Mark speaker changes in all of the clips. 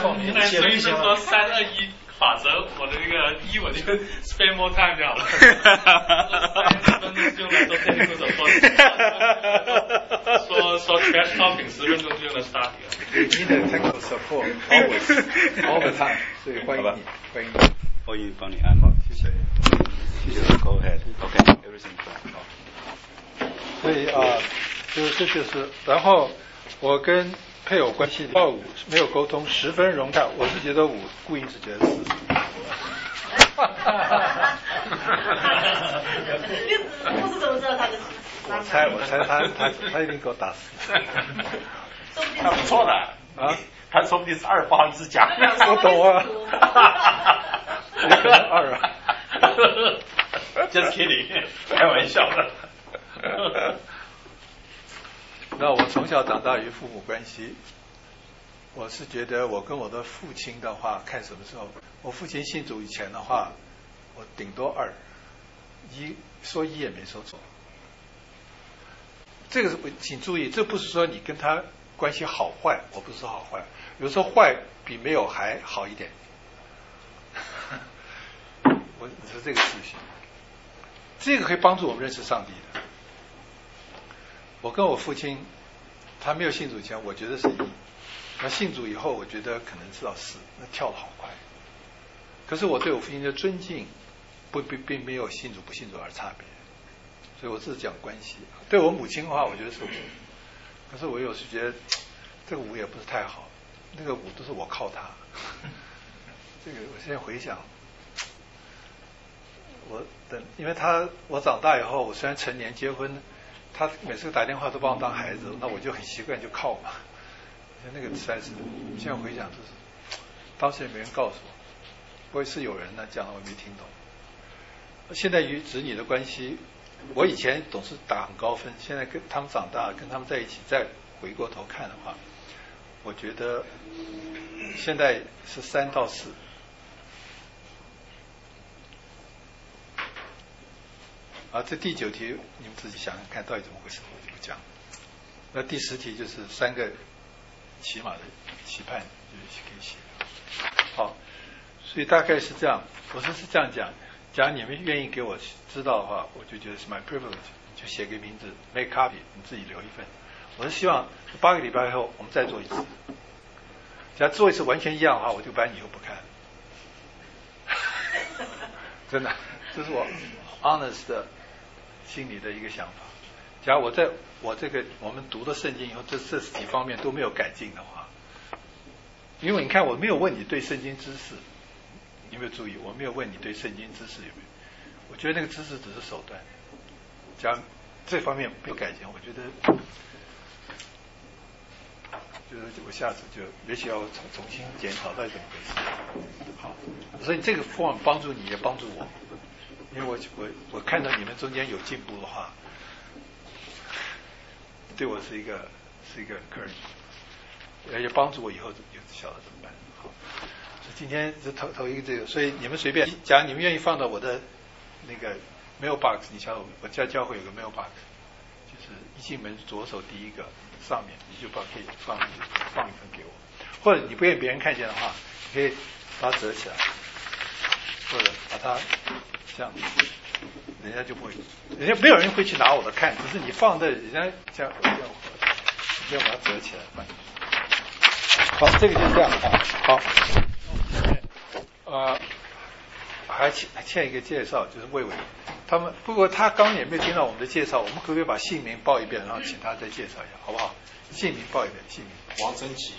Speaker 1: 所以就说321法则，我的那个英文就 spend more time 就好了。10分钟就用来做 technical support， 说 trash talking 10分钟就用来 start 了。
Speaker 2: 你的 technical support always all the time， 所以欢迎你，欢迎你。
Speaker 3: 我也帮你按好，谢谢。Go ahead. OK, everything fine. 好。
Speaker 2: 所以这就是，然后我跟配偶关系到5没有沟通，10分融洽，我是觉得5，顾英是觉得4。
Speaker 4: 不是怎么知道他的事？
Speaker 2: 我猜他一定给我打死。
Speaker 3: 他不错的啊，他说不定是2八之家。
Speaker 2: 我懂啊。也可能2啊。
Speaker 3: Just kidding， 开玩笑的。
Speaker 2: 那我从小长大与父母关系，我是觉得我跟我的父亲的话，看什么时候。我父亲信主以前的话，我顶多2，1说1也没说错。这个请注意，这不是说你跟他关系好坏，我不是说好坏，有时候坏比没有还好一点。我是这个次序，这个可以帮助我们认识上帝的。我跟我父亲，他没有信主以前，我觉得是1，那信主以后，我觉得可能知道4，那跳得好快。可是我对我父亲的尊敬，并没有信主不信主而差别，所以我只是讲关系。对我母亲的话，我觉得是5，可是我有时觉得这个5也不是太好，那个5都是我靠他。这个我现在回想。因为我长大以后，我虽然成年结婚，他每次打电话都把我当孩子，那我就很习惯就靠嘛。那个实在是，现在回想就是，当时也没人告诉我，我也是有人呢讲了，我没听懂。现在与子女的关系，我以前总是打很高分，现在跟他们长大，跟他们在一起，再回过头看的话，我觉得现在是3到4。这第9题你们自己想想看到底怎么回事，我就不讲。那第10题就是3个起码的期盼，就是可以写。好，所以大概是这样。我是这样讲，假如你们愿意给我知道的话，我就觉得是 my privilege， 就写个名字 make copy， 你自己留一份。我是希望8个礼拜以后我们再做一次。假如做一次完全一样的话，我就把你以后不看。真的，这是我 honest 的心里的一个想法。假如我们读的圣经以后，这几方面都没有改进的话，因为你看我没有问你对圣经知识，你有没有注意？我没有问你对圣经知识有没有？我觉得那个知识只是手段。假如这方面没有改进，我觉得就是我下次就也许要重新检讨到底怎么回事。好，所以这个 form 帮助你也帮助我。因为我看到你们中间有进步的话，对我是一个 encouragement， 而且帮助我以后就晓得怎么办。好，所以今天就投一个这个，所以你们随便，假如你们愿意放到我的那个 mailbox， 你瞧我家教会有个 mailbox， 就是一进门左手第一个上面，你就可以放一份给我，或者你不愿意别人看见的话，你可以把它折起来，或者把它。这样，人家就不会，人家没有人会去拿我的看，只是你放在人家这样，你要把它折起来放。好，这个就这样啊。好，还欠一个介绍，就是魏伟，他们不过他刚也没有听到我们的介绍，我们可不可以把姓名报一遍，然后请他再介绍一下，好不好？姓名报一遍，姓名。
Speaker 3: 王真奇，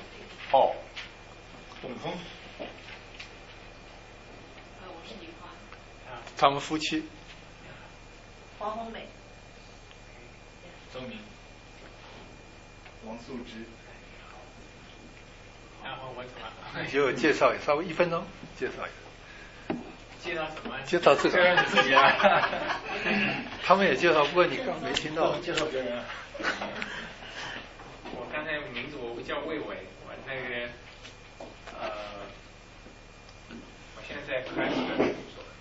Speaker 3: 董峰。
Speaker 2: 他们夫妻。
Speaker 4: 黄红美。
Speaker 3: 周明。
Speaker 5: 王素芝。
Speaker 3: 然后我怎么？
Speaker 2: 就介绍一下，稍微1分钟介绍一下。
Speaker 3: 介绍什么？
Speaker 2: 介绍这个。
Speaker 3: 介绍你自己啊。
Speaker 2: 他们也介绍，不过你刚没听到。
Speaker 3: 介绍别人。我刚才名字我叫魏伟，我那个我现在在开始的。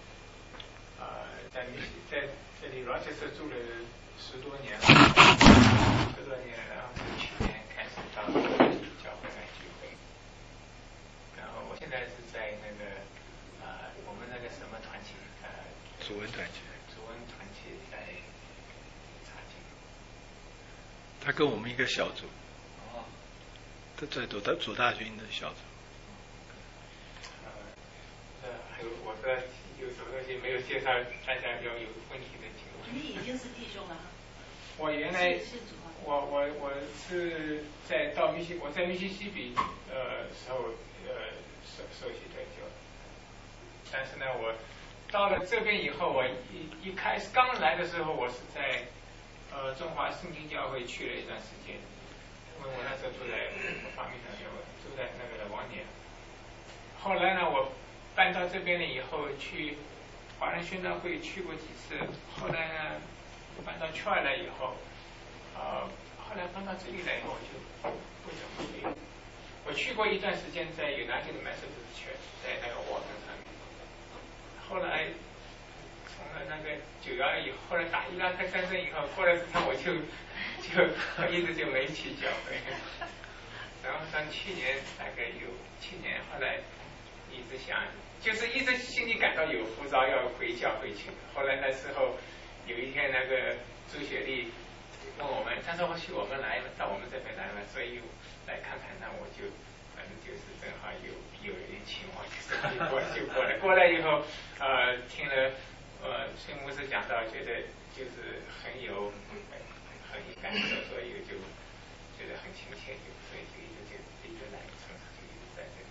Speaker 3: 在这里 Rochester 住了10多年了，10多年，然后是去年开始到教会来聚会。
Speaker 6: 在是在那个我们那个什么团体
Speaker 2: 主文团体。
Speaker 6: 主文团体在查经。
Speaker 2: 他跟我们一个小组。
Speaker 6: 哦。
Speaker 2: 他在左大军的小组。
Speaker 6: 还有我的有什么东西没有介绍，大家要有问题的请问。
Speaker 4: 你已经是弟兄了。
Speaker 6: 我原来我是我在密西西比时候受洗得救，但是呢我到了这边以后，我一开始刚来的时候，我是在中华圣经教会去了一段时间，因为我那时候住在法米那边，我住在那个王年。后来呢，我搬到这边了以后，去华人宣道会去过几次，后来呢搬到圈来以后，后来搬到这里来以后，我就不怎么去。我去过一段时间在United Methodist Church，在那个网上面。后来从了那个9·11以后，后来打伊拉克战争以后，过了之后我就一直就没去教会。然后到去年大概有7年，后来一直想，就是一直心里感到有呼召要回教会去。后来那时候有一天那个朱雪丽问我们，他说或许我们来到我们这边来了，所以来看看，那我就反正就是正好有人请我，就过来以后听了孙牧师讲到，觉得就是很有感受，所以就觉得很亲切，所以就一直来，从此就一直在这里。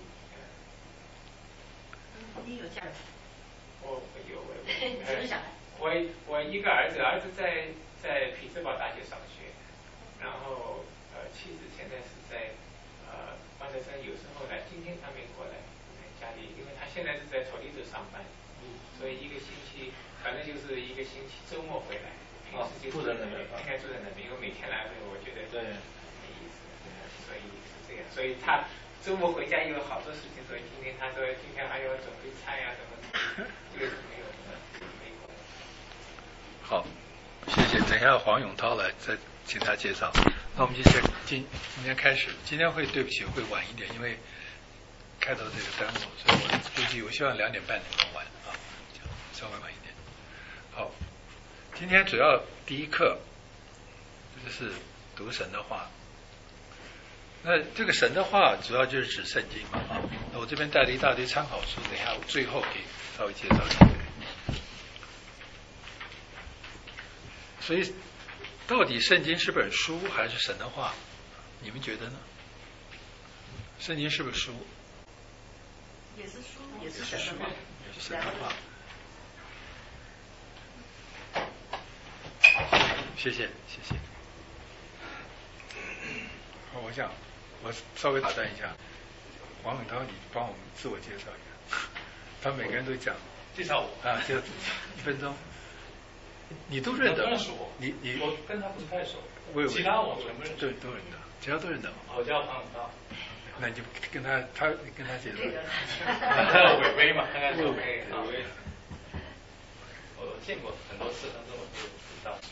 Speaker 4: 你有家人？
Speaker 6: 我有，
Speaker 4: 几个小孩？
Speaker 6: 我一个儿子在匹兹堡大学上学，然后妻子现在是在华德森，有时候来，今天他没过来，在家里，因为他现在是在托利州上班，所以一个星期，反正就是一个星期周末回来，平时就住在那边，应该住在那边，因为每天来回我觉得没意思，所以是这样，所以他周末回家有好多事情，所以今天他说今天还要准备菜呀什么的，这个是没有没过。
Speaker 2: 好，谢谢。等一下黄永涛来再请他介绍。那我们今天开始，今天对不起会晚一点，因为开头这个耽误，所以我估计我希望2点半能完啊，稍微晚一点。好，今天主要第一课就是读神的话。那这个神的话主要就是指圣经嘛啊。那我这边带了一大堆参考书，等一下我最后给稍微介绍一下。所以，到底圣经是本书还是神的话？你们觉得呢？圣经是本书？
Speaker 4: 也是书，也是神的话，
Speaker 2: 也是神的话。谢谢。好，我稍微打断一下，王永涛，你帮我们自我介绍一下。他每个人都讲。
Speaker 1: 介绍我
Speaker 2: 啊，就1分钟。你都认得？你
Speaker 1: 我跟他不是太熟，
Speaker 2: 其
Speaker 1: 他我全部认识。
Speaker 2: 对，都认得，其他都认得。
Speaker 1: 我叫黄永涛。
Speaker 2: 那你就跟他介绍。
Speaker 1: 伟威嘛，看看伟威。我见过很多次，但是我不知道。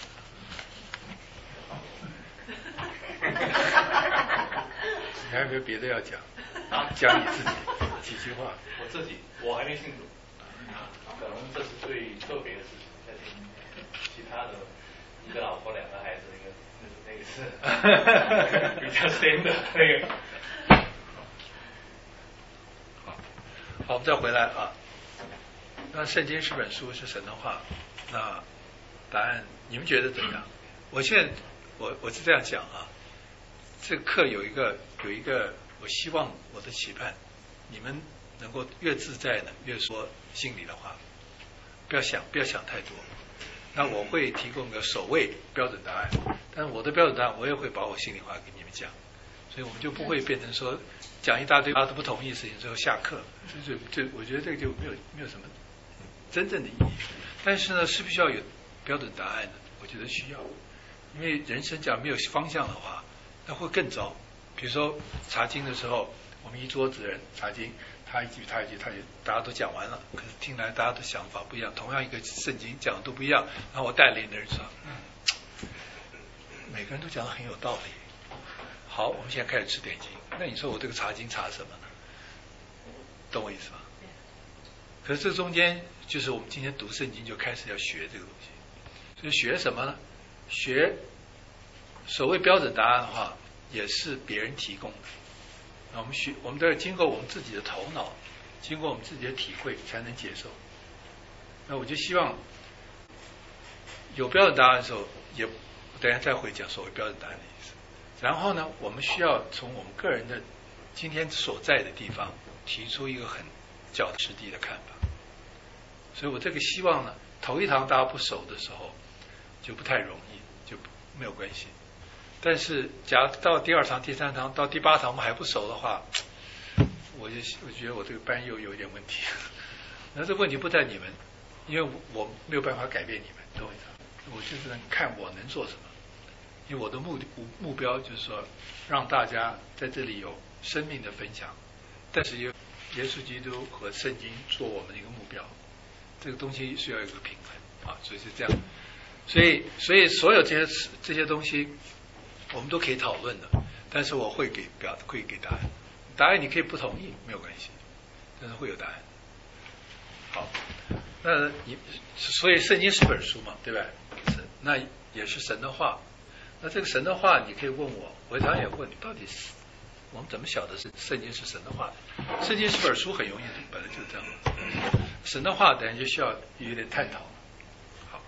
Speaker 2: 你还有没有别的要讲？讲你自己几句话。
Speaker 1: 我自己，我还没信主，可能这是最特别的事情。其他的一个老婆2个孩子，那个是比较深的那个。
Speaker 2: 好，我们再回来啊。那圣经是本书，是神的话，那答案你们觉得怎么样？我现在我是这样讲啊，这个课有一个，我希望我的期盼，你们能够越自在的越说心里的话，不要想太多。那我会提供个所谓标准答案，但是我的标准答案我也会把我心里话给你们讲，所以我们就不会变成说讲一大堆大家都不同意的事情，最后下课，这我觉得这个就没有什么真正的意义。但是呢，是不是要有标准答案的？我觉得需要，因为人生讲没有方向的话，那会更糟。比如说查经的时候，我们一桌子人查经。他一句，大家都讲完了，可是听来大家的想法不一样，同样一个圣经讲的都不一样。然后我带领的人说，每个人都讲的很有道理。好，我们现在开始吃点经。那你说我这个查经查什么呢？ 懂我意思吗？可是这中间就是我们今天读圣经就开始要学这个东西，所以学什么呢？学所谓标准答案的话，也是别人提供的。那我们都要经过我们自己的头脑，经过我们自己的体会才能接受。那我就希望有标准答案的时候，也等一下再会讲所谓标准答案的意思。然后呢，我们需要从我们个人的今天所在的地方提出一个很脚实地的看法。所以我这个希望呢，头一堂大家不熟的时候就不太容易，就没有关系。但是假如到第2堂、第3堂、到第8堂我们还不熟的话，我觉得我这个班又有一点问题。那这问题不在你们，因为我没有办法改变你们，懂我意思？我就是能看我能做什么。因为我的目标就是说，让大家在这里有生命的分享，但是耶稣基督和圣经做我们的一个目标，这个东西需要有一个平衡啊，所以是这样。所以所有这些东西，我们都可以讨论的，但是我会给答案，答案你可以不同意没有关系，但是会有答案。好，那所以圣经是本书嘛，对吧？那也是神的话。那这个神的话，你可以问我常常也问，到底是我们怎么晓得是圣经是神的话？圣经是本书很容易，本来就是这样。神的话，等下就需要有点探讨。好，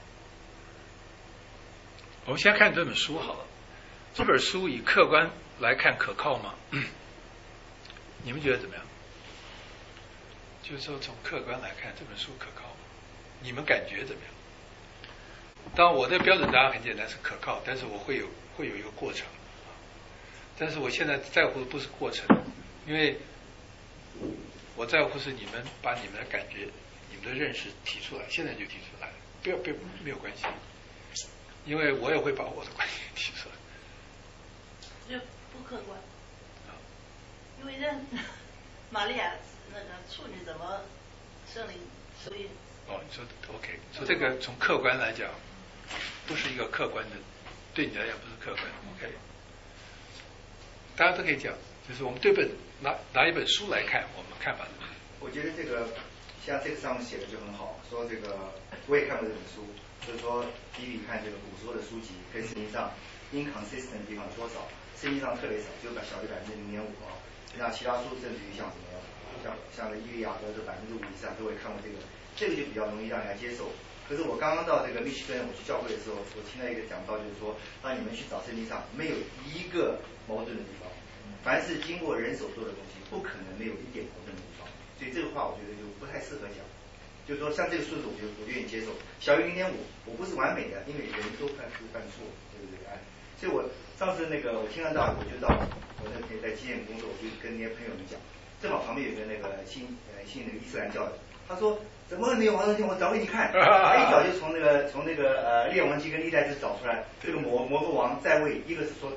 Speaker 2: 我们先看这本书好了。这本书以客观来看可靠吗？你们觉得怎么样？就是说从客观来看，这本书可靠吗？你们感觉怎么样？当然我的标准答案很简单，是可靠，但是我会有一个过程。但是我现在在乎的不是过程，因为我在乎是你们把你们的感觉、你们的认识提出来，现在就提出来，不要没有关系，因为我也会把我的观点提出来。
Speaker 4: 就不客观，因为玛利亚那个处女怎么圣灵所以
Speaker 2: 哦，你说 OK， 说这个从客观来讲，不是一个客观的，对你来讲不是客观 OK。大家都可以讲，就是我们对拿一本书来看，我们看法是什么？
Speaker 5: 我觉得这个像这个上面写的就很好，说这个我也看过这本书，就是说比比看这个古时候的书籍跟圣经上 inconsistent 的地方有多少，圣经上特别少，只有小于0.5%啊。那其他书甚至于像什么像伊利亚德的5%以上都会看过这个就比较容易让人家接受。可是我刚刚到这个密西根，我去教会的时候，我听到一个讲道，就是说，当你们去找圣经上没有一个矛盾的地方，凡是经过人手做的东西，不可能没有一点矛盾的地方。所以这个话我觉得就不太适合讲。就是说，像这个数字，我愿意接受，小于0.5，我不是完美的，因为人都会犯错，对不对？所以我上次我听得到，我就到我那天在基业工作，我就跟那些朋友们讲，正好旁边有个那个信那个伊斯兰教的，他说怎么没有矛盾性？我找给你看，他一脚就从那个列王记跟历代志找出来，这个摩诃王在位，一个是说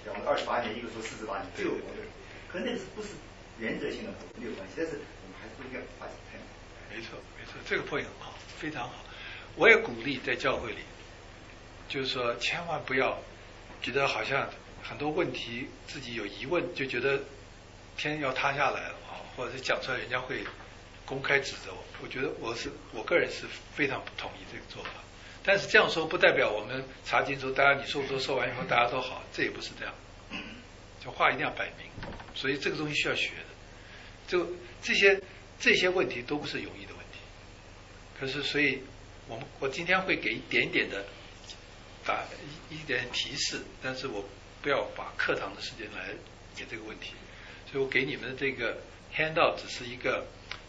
Speaker 5: 28年，一个说48年，这有矛盾。可是那个不是原则性的没有关系，但是我们还是不应该把它太
Speaker 2: 没错，这个 point 很好，非常好。我也鼓励在教会里，就是说千万不要觉得好像很多问题自己有疑问，就觉得天要塌下来了啊，或者是讲出来人家会公开指责我。我觉得我个人是非常不同意这个做法。但是这样说不代表我们查经说大家你受完以后大家都好，这也不是这样。就话一定要摆明，所以这个东西需要学的。就这些问题都不是容易的问题。可是所以我今天会给一点点的一点提示，但是我不要把课堂的时间来解这个问题。所以我给你们的这个 handout 只是一个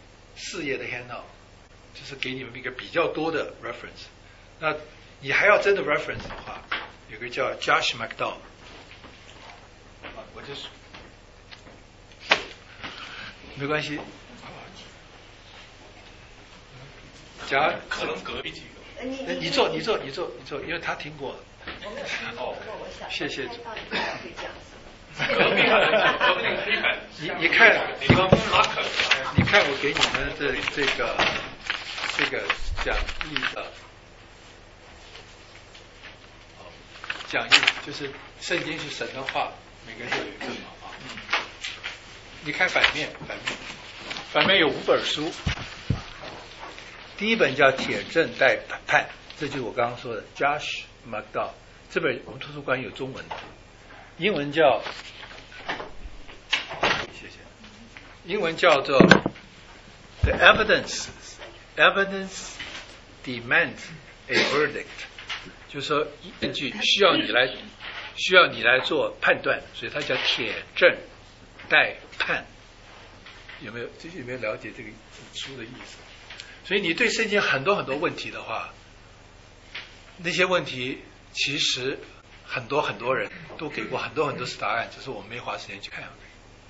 Speaker 2: 4页的 handout， 就是给你们一个比较多的 reference。那你还要真的 reference 的话，有个叫 Josh McDowell， 我就是没关系，讲
Speaker 1: 可能隔一集。
Speaker 2: 你做，因为他听过。
Speaker 4: 我没有听过，不过我想
Speaker 2: 谢谢。
Speaker 4: 到底会讲什么？
Speaker 1: 隔壁那个黑板，
Speaker 2: 你看我给你们的这个讲义的讲义，就是圣经是神的话，每个人都有一份嘛啊。你看反面， 反面有5本书，第一本叫《铁证待判》，这就是我刚刚说的 Josh McDowell， 这本我们图书馆有中文的，英文叫做 The Evidence Demands a Verdict， 就是说证据需要你来做判断，所以它叫铁证待判。有没有了解这个书的意思？所以你对圣经很多问题的话，那些问题其实很多人都给过很多答案，只是我们没花时间去看而已。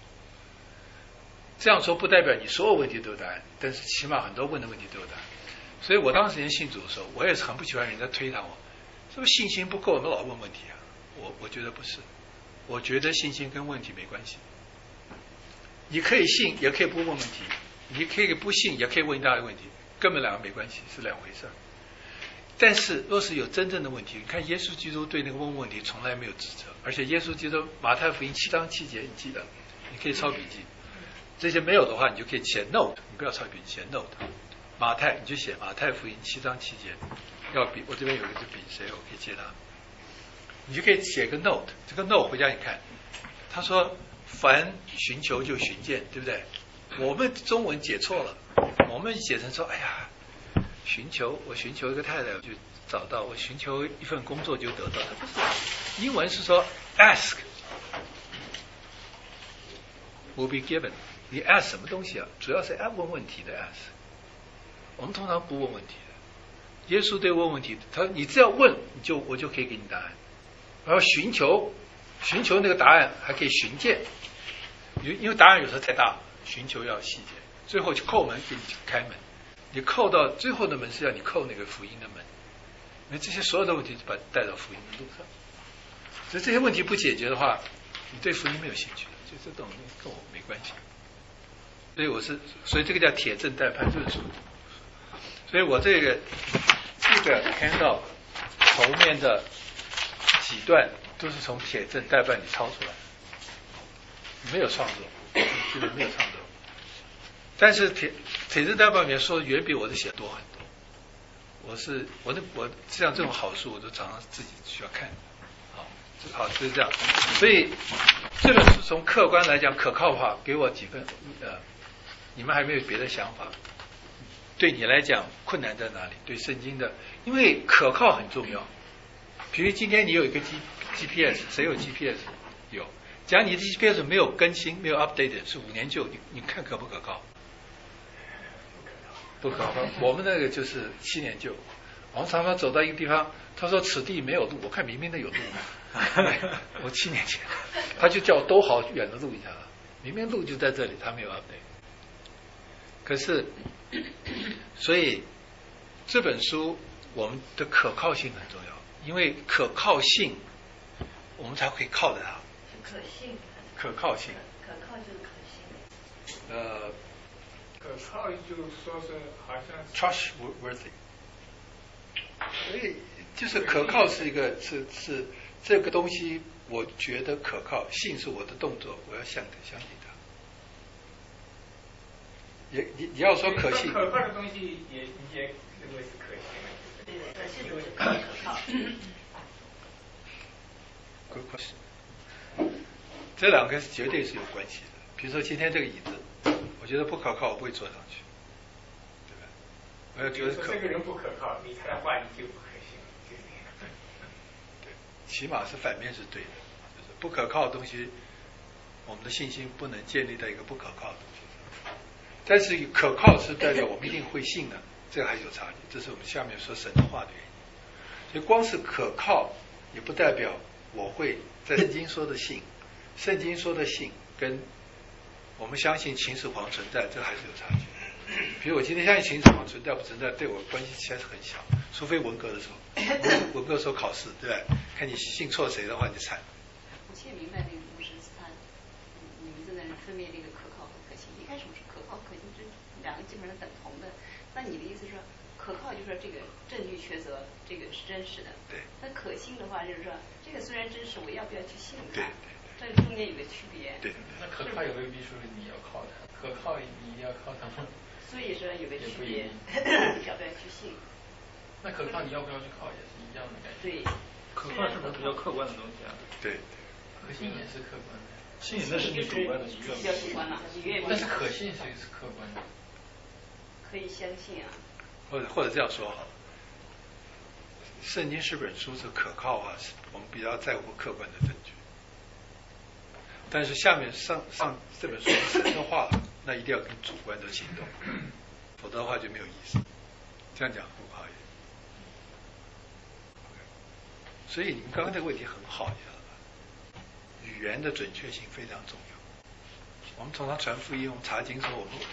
Speaker 2: 这样说不代表你所有问题都有答案，但是起码很多问的问题都有答案。所以我当时信主的时候，我也是很不喜欢人家推搪我，是不是信心不够，我们老问问题啊？我觉得不是，我觉得信心跟问题没关系。你可以信，也可以不问问题；你可以不信，也可以问一大堆问题，根本两个没关系，是两回事。但是若是有真正的问题，你看耶稣基督对那个问问题从来没有指责，而且耶稣基督马太福音7章7节，你记得，你可以抄笔记。这些没有的话，你就可以写 note， 你不要抄笔记，写 note。马太你就写马太福音7章7节，要笔，我这边有一支笔，谁我可以借他，你就可以写个 note， 这个 note 回家你看，他说凡寻求就寻见，对不对？我们中文解错了，我们写成说，哎呀，我寻求一个太太我就找到，我寻求一份工作就得到，它不是，英文是说 ask will be given， 你 ask 什么东西啊？主要是问问题的 ask， 我们通常不问问题的。耶稣对问问题，他说你只要问，我就可以给你答案。然后寻求那个答案还可以寻见，因为答案有时候太大，寻求要细节，最后就叩门给你开门，你叩到最后的门是要你叩那个福音的门，因为这些所有的问题就把你带到福音的路上。所以这些问题不解决的话，你对福音没有兴趣，就这种跟我没关系。所以这个叫铁证待判论述。所以我这个看到头面的几段都是从铁证待判里抄出来，没有创作，基本没有创作。但是铁证待判里面说远比我的写多很多。我像这种好书，我都常常自己需要看。好，就是这样。所以这本书从客观来讲可靠的话，给我几分你们还没有别的想法？对你来讲困难在哪里？对圣经的，因为可靠很重要。比如今天你有一个 GPS， 谁有 GPS？ 有。假如你的 GPS 没有更新，没有 update， 是5年旧，你看可不可靠？不可靠。我们那个就是7年旧。我们常常走到一个地方，他说此地没有路，我看明明的有路嘛。我7年前，他就叫我兜好远的路一下了，明明路就在这里，他没有 update。可是，所以这本书我们的可靠性很重要，因为可靠性，我们才会靠着它。
Speaker 4: 可信。
Speaker 2: 可靠性。
Speaker 4: 可靠就是可信。
Speaker 6: 可靠就说是好像
Speaker 2: trustworthy。所以就是可靠是一个是这个东西，我觉得可靠，信是我的动作，我要相信它。你要说可信，
Speaker 6: 可靠的东西也认为是可信的。
Speaker 4: 对，可信就是可靠。
Speaker 2: Good question。这两个绝对是有关系的。比如说今天这个椅子，我觉得不可靠，我不会坐上去，对吧？我要觉得
Speaker 6: 这个人不可靠，你他的话你就不可信，就是这样。
Speaker 2: 对，起码是反面是对的，就是不可靠的东西，我们的信心不能建立在一个不可靠的东西上。但是可靠是代表我们一定会信的，这个还是有差距，这是我们下面说神的话的原因。所以光是可靠，也不代表我会在圣经说的信，圣经说的信跟我们相信秦始皇存在，这还是有差距。比如我今天相信秦始皇存在不存在，对我关系其实很小，除非文革的时候，文革的时候考试，对吧？看你信错谁的话，你就惨。
Speaker 7: 我现在明白那个牧师他你们正在分辨这个可靠和可信。一开始我是可靠可信，这两个基本上等同的。那你的意思是说，可靠就是说这个证据确凿，这个是真实的。
Speaker 2: 对。
Speaker 7: 那可信的话就是说，这个虽然真实，我要不要去信它？
Speaker 2: 对。
Speaker 7: 这中间有个区别。
Speaker 2: 对。
Speaker 1: 那可靠也未必说你要靠它。 可靠你要靠什么？
Speaker 7: 所以说有个区别，要不要去信？
Speaker 1: 那可靠你要不要去靠也是一样的感觉。
Speaker 7: 对，
Speaker 3: 可靠是不是比较客观的东西啊？
Speaker 2: 对，
Speaker 1: 可信也是客观的。
Speaker 3: 信那是你主观的，你
Speaker 7: 比较主观了，你愿意。
Speaker 1: 但是可信是客观的。
Speaker 7: 可以相信啊。
Speaker 2: 或者这样说好了，圣经是本书是可靠啊，我们比较在乎客观的证据。但是下面上这本书神的话，那一定要跟主观的行动，否则的话就没有意思。这样讲不好一点。所以你们刚刚这个问题很好，你知道吧？语言的准确性非常重要。我们常常传福音，我们查经说我们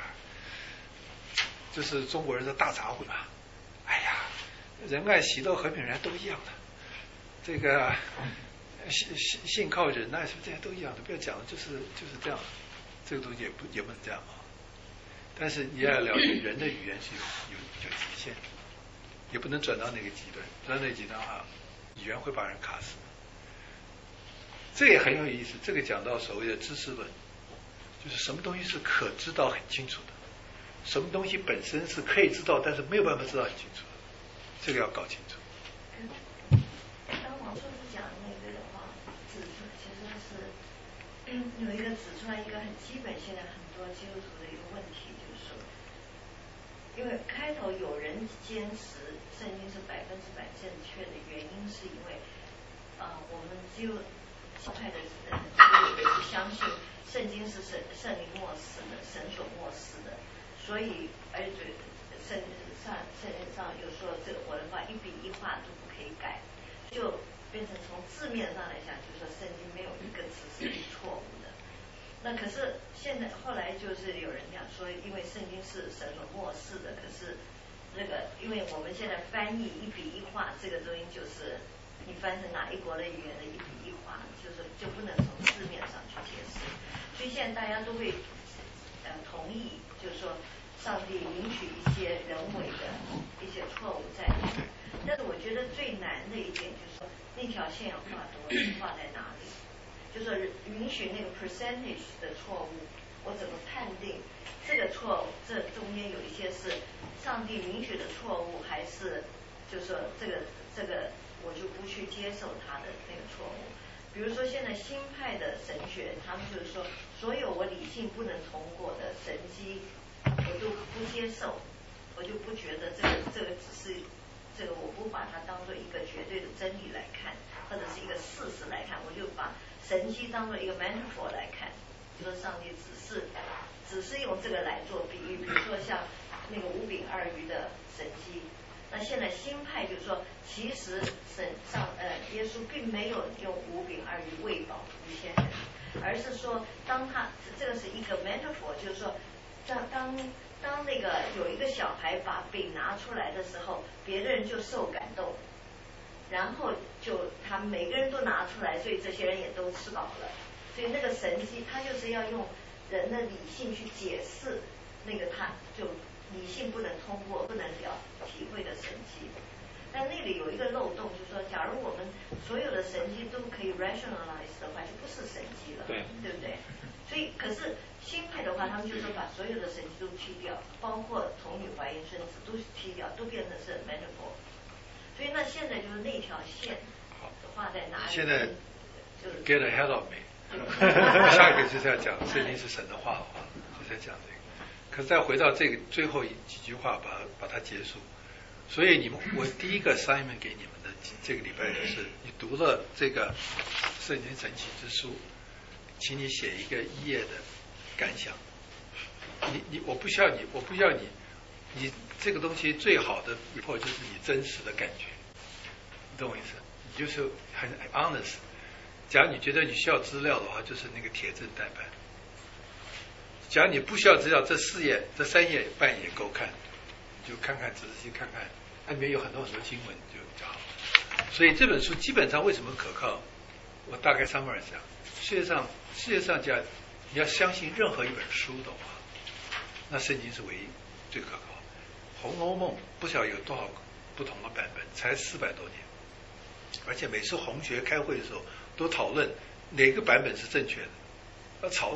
Speaker 2: 就是中国人的大杂烩嘛。哎呀，仁爱、喜乐、和平、仁爱都一样的。这个信靠、忍耐，是不是这些都一样的？不要讲了，就是这样。这个东西也不能这样啊。但是你要了解人的语言是有极限，也不能转到那个极端。转到那个极端啊，语言会把人卡死。这也很有意思。这个讲到所谓的知识论，就是什么东西是可知道很清楚的，什么东西本身是可以知道，但是没有办法知道很清楚的，这个要搞清楚。
Speaker 4: 当王硕士讲那个的话，指出其实是有一个指出来一个很基本，现在很多基督徒的一个问题，就是说，因为开头有人坚持圣经是100%正确的原因，是因为我们只有教派的人也是相信圣经是圣灵默示的，神所默示的，所以而且圣经上有说这个我的话一笔一画都不可以改，就变成从字面上来讲，就是说圣经没有一个词是错误的。那可是现在后来就是有人讲说，因为圣经是神所默示的，可是那个因为我们现在翻译一笔一画这个东西，就是你翻成哪一国的语言的一笔一画，就不能从字面上去解释。所以现在大家都会同意，就是说上帝允许一些人为的一些错误在里面。但是我觉得最难的一点就是说，那条线要画在哪里？就是说允许那个 percentage 的错误，我怎么判定这个错误？这中间有一些是上帝允许的错误，还是就是说这个我就不去接受他的那个错误？比如说现在新派的神学，他们就是说，所有我理性不能通过的神迹，我都不接受，我就不觉得这个只是这个，我不把它当做一个绝对的真理来看，或者是一个事实来看，我就把神迹当做一个 metaphor 来看，就说上帝只是用这个来做比喻，比如说像那个5饼2鱼的神迹。那现在新派就是说，其实耶稣并没有用5饼2鱼喂饱5000人，而是说当他这个是一个 metaphor， 就是说当那个有一个小孩把饼拿出来的时候，别的人就受感动，然后就他们每个人都拿出来，所以这些人也都吃饱了。所以那个神迹，他就是要用人的理性去解释那个他就理性不能通过、不能体会的神迹。但那里有一个漏洞，就是说，假如我们所有的神迹都可以 rationalize 的话，就不是神迹了，对不对？所以，可是新派的话，他们就说把所有的神迹都去掉，包括童女怀孕生子都去掉，都变成是 metaphor。所以那现在就是那条线画在哪里？
Speaker 2: 现在就 get ahead of me。下一个就是要讲圣经是神的话，就在讲这个。可是再回到这个最后几句话，把它结束。所以我第一个 assignment 给你们的这个礼拜就是，你读了这个圣经神奇之书，请你写一个1页的感想。我不需要你这个东西最好的 report 就是你真实的感觉，你懂我意思？你就是很 honest。假如你觉得你需要资料的话，就是那个铁证代办。假如你不需要资料，这3页半也够看，你就看看，仔细看看，它里面有很多经文就比较好。所以这本书基本上为什么可靠？我大概 summarize 一下。世界上你要相信任何一本书的话，那圣经是唯一最可靠。《红楼梦》不晓得有多少不同的版本，才400多年，而且每次红学开会的时候都讨论哪个版本是正确的，要吵死了。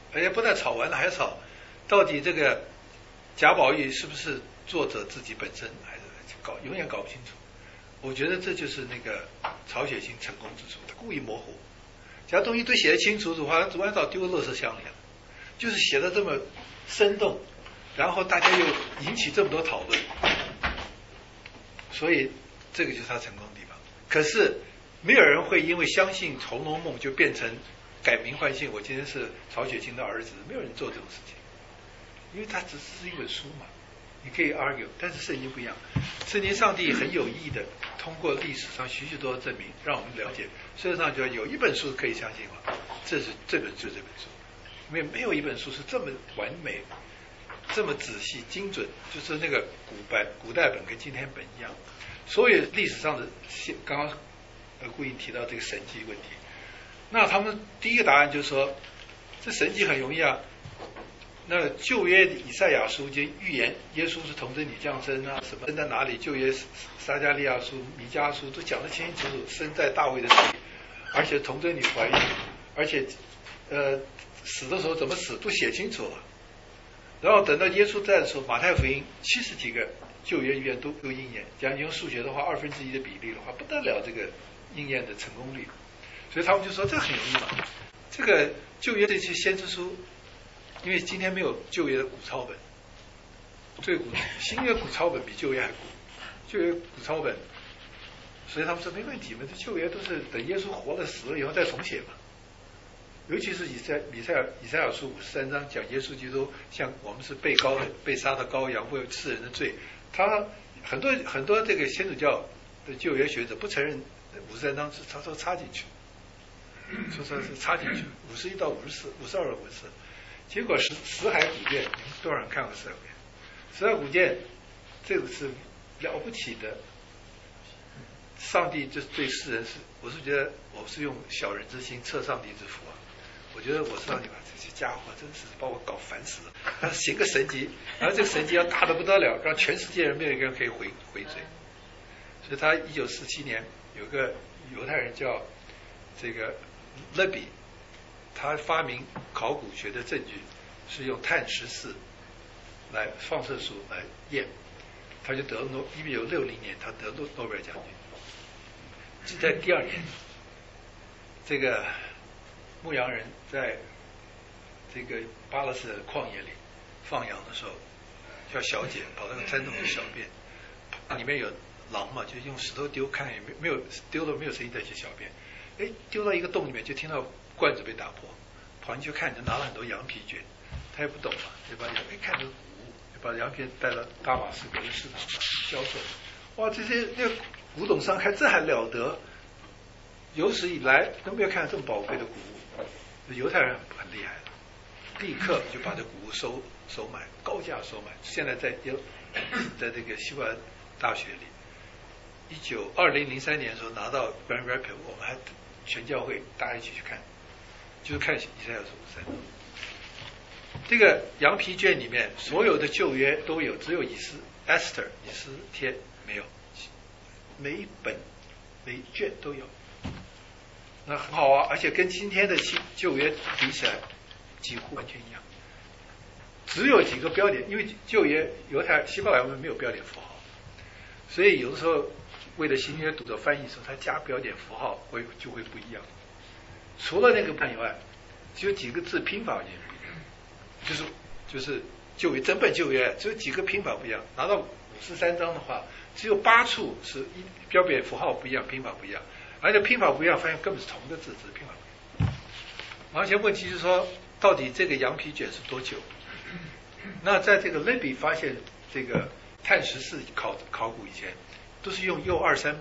Speaker 2: 而且不但吵完了还吵，到底这个贾宝玉是不是作者自己本身，还是永远搞不清楚。我觉得这就是那个曹雪芹成功之处，他故意模糊。假如东西都写得清楚的话，晚早丢垃圾箱里了。就是写得这么生动，然后大家又引起这么多讨论，所以这个就是他成功的地方。可是没有人会因为相信《红楼梦》就变成改名换姓，我今天是曹雪芹的儿子，没有人做这种事情，因为它只是一本书嘛，你可以 argue， 但是圣经不一样，圣经上帝很有意的通过历史上许多的证明，让我们了解，事实上就有一本书可以相信了，就是这本书。没有一本书是这么完美、这么仔细、精准，就是那个古代本跟今天本一样。所有历史上的，刚刚顾英提到这个神迹问题，那他们第一个答案就是说，这神迹很容易啊。那旧约以赛亚书就预言耶稣是童贞女降生啊，什么生在哪里？旧约撒迦利亚书、弥迦书都讲得清清楚楚，生在大卫的地，而且童贞女怀孕，而且死的时候怎么死都写清楚了。然后等到耶稣在的时候，马太福音70几个旧约预言都应验。假如你用数学的话，1/2的比例的话，不得了这个应验的成功率。所以他们就说这很容易嘛。这个旧约这些先知书，因为今天没有旧约的古抄本，新约古抄本比旧约还古，旧约古抄本，所以他们说没问题嘛，这旧约都是等耶稣活了死了以后再重写嘛。尤其是以赛亚书53章讲耶稣基督像我们是被杀的羔羊，为世人的罪，他很多这个先主教的旧约学者不承认53章是他说插进去，说是插进去51到54、52到54，结果死海古卷，你们多少人看过死海古卷？死海古卷这个是了不起的，上帝就对世人是，我是觉得我是用小人之心测上帝之福啊。我觉得我上帝把这些家伙真是把我搞烦死了。他行个神迹，然后这个神迹要大得不得了，让全世界人没有一个人可以回嘴。所以他1947年有个犹太人叫这个勒比，他发明考古学的证据是用碳14来放射术来验，他就得了1960年他得诺贝尔奖金。在第2年，这个牧羊人在这个巴勒斯坦旷野里放羊的时候，叫小姐跑到山洞里小便，里面有狼嘛，就用石头丢，看也没有丢了没有声音再去小便，丢到一个洞里面，就听到罐子被打破，跑进去看，就拿了很多羊皮卷，他也不懂嘛，就把羊皮看成古物，就把羊皮带到大马士革的市场上销售。哇，这些那个古董商还这还了得，有史以来都没有看到这么宝贵的古物，犹太人很厉害的，立刻就把这古物收买，高价收买。现在在这个西湾大学里，2003年的时候拿到 Grand Rapids， 我们还全教会大家一起去看，就是看以赛亚书53。这个羊皮卷里面所有的旧约都有，只有以斯帖没有，每一本每一卷都有。那很好啊，而且跟今天的旧约比起来几乎完全一样，只有几个标点，因为旧约犹太希伯来文没有标点符号，所以有的时候为了新约读者翻译的时候，他加标点符号就会不一样。除了那个以外，只有几个字拼法也不一样，就是旧约整本旧约只有几个拼法不一样。拿到53章的话，只有8处是标点符号不一样，拼法不一样。而且拼法不一样，发现根本是同一个字，只是拼法不一样。而且问题是说，到底这个羊皮卷是多久？那在这个勒比发现这个碳14考古以前，都是用铀235，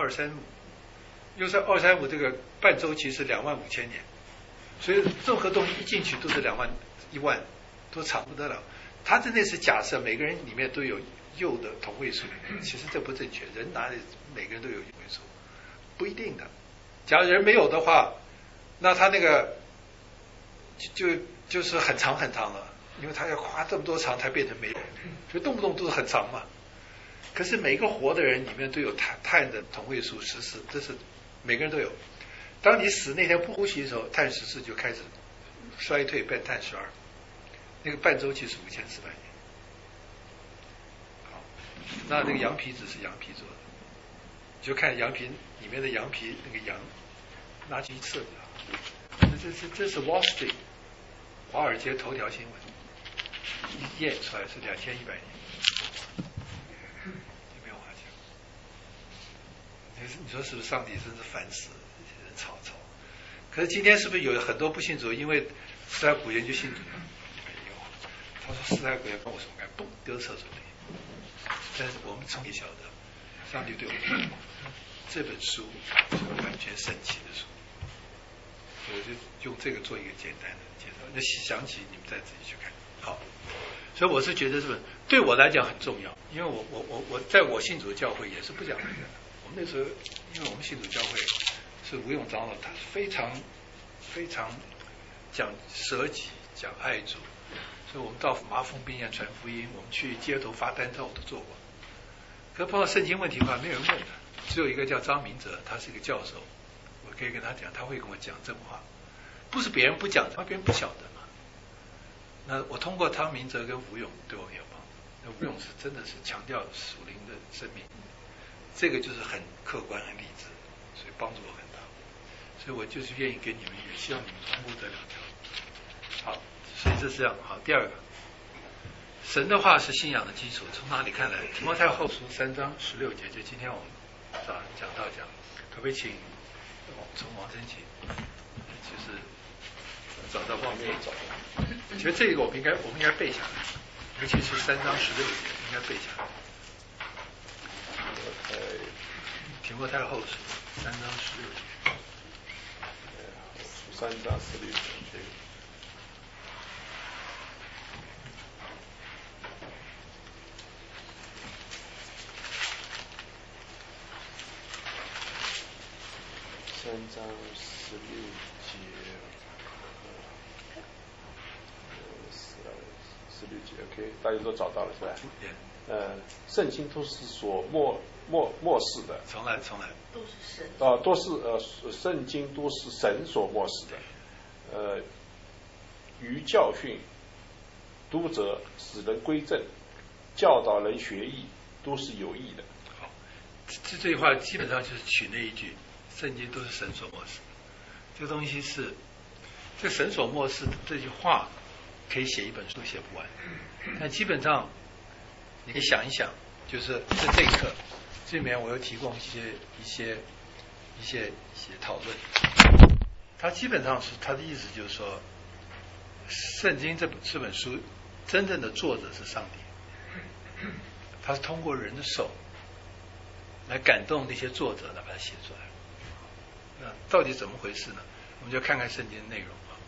Speaker 2: 铀235这个半周期是25000年，所以任何东西一进去都是1万，都长不得了。他真的是假设每个人里面都有铀的同位素，其实这不正确，人哪里每个人都有同位素？不一定的，假如人没有的话，那他那个就是很长很长了，因为他要花这么多长才变成没有，所以动不动都是很长嘛。可是每个活的人里面都有碳的同位素14，这是每个人都有。当你死那天不呼吸的时候，碳14就开始衰退变碳12，那个半周期是5400年。好，那这个羊皮纸是羊皮做的，就看羊皮里面的羊皮那个羊拿去一测这是 Wall Street 华尔街头条新闻，一验出来是2100年，没有话讲。你说是不是上帝真是烦死了，这些人吵。可是今天是不是有很多不信主？因为斯泰古言就信主了？没有，他说斯泰古言跟我什么干？嘣，丢厕所里。但是我们从也晓得，上帝对我们说，这本书是完全神奇的书。我就用这个做一个简单的介绍，那详细你们再自己去看。好，所以我是觉得这本对我来讲很重要，因为我在我信主的教会也是不讲这个的。我们那时候，因为我们信主教会是吴永长老，他非常讲舍己，讲爱主，所以我们到麻风病院传福音，我们去街头发单照我都做过。可是碰到圣经问题的话，没有人问的，只有一个叫张明哲，他是一个教授。我可以跟他讲，他会跟我讲真话，不是别人不讲，别人不晓得嘛。那我通过汤明哲跟吴勇对我很有帮助。那吴勇是真的是强调属灵的生命，这个就是很客观、很理智，所以帮助我很大。所以我就是愿意给你们，也希望你们通过这2条。好，所以这是这样。好，第二个，神的话是信仰的基础。从哪里看来？提摩太后书3章16节，就今天我们早上讲到讲，可不可以请？从王生起，就是找到报面找到。其实这个我们应该背下来，尤其是3章16节应该背下来。提摩太后书3章16节。
Speaker 8: 3章16节。3章16节，16节 ，OK， 大家都找到了是吧？圣经都是所漠视的。
Speaker 2: 重来。
Speaker 4: 都是神。
Speaker 8: 都是圣经都是神所漠视的。于教训、督责、使人归正、教导人学艺，都是有益的。
Speaker 2: 好，这句话基本上就是取那一句。圣经都是神所漠视，这个东西是这神所漠视这句话可以写一本书写不完，但基本上你可以想一想，就是在这一课这里面我又提供一些讨论，它基本上是它的意思就是说，圣经这本书真正的作者是上帝，他是通过人的手来感动那些作者来把它写出来。那到底怎么回事呢？我们就看看圣经的内容啊。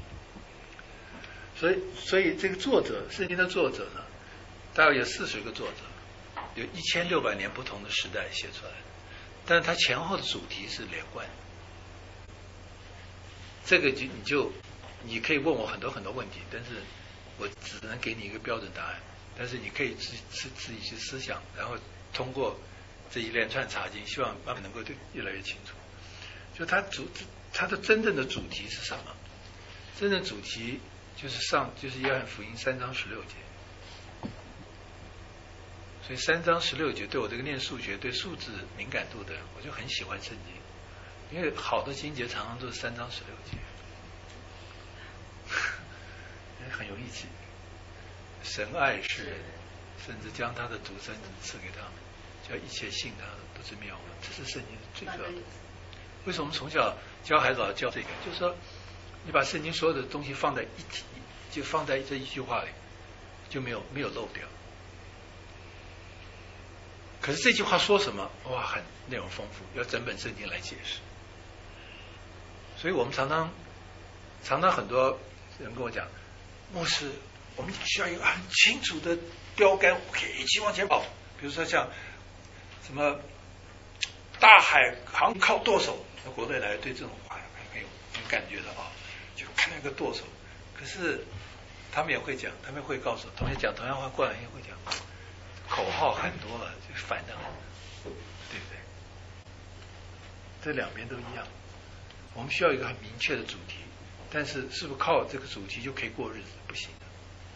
Speaker 2: 所以这个作者，圣经的作者呢，大概有40个作者，有1600年不同的时代写出来，但是它前后的主题是连贯的。这个你可以问我很多问题，但是我只能给你一个标准答案。但是你可以自己去思想，然后通过这一连串查经，希望慢慢能够越来越清楚。就它的真正的主题是什么？真正主题就是约翰福音3章16节。所以3章16节对我这个念数学、对数字敏感度的人，我就很喜欢圣经，因为好的经节常常都是3章16节，很有意思。神爱世人，甚至将他的独生子赐给他们，叫一切信他的不知灭亡。这是圣经最重要的。为什么从小教孩子教这个？就是说，你把圣经所有的东西放在一体，就放在这一句话里，就没有漏掉。可是这句话说什么？哇，很内容丰富，要整本圣经来解释。所以我们常常很多人跟我讲，牧师，我们需要一个很清楚的标杆，我可以一起往前跑。比如说像什么大海航靠舵手。国内来对这种话很有感觉的啊，就看那个舵手。可是他们也会讲，他们会告诉同学讲同样话过来也会讲，口号很多了，就反的很，对不对？这两边都一样。我们需要一个很明确的主题， 但是是不是靠这个主题就可以过日子？不行的。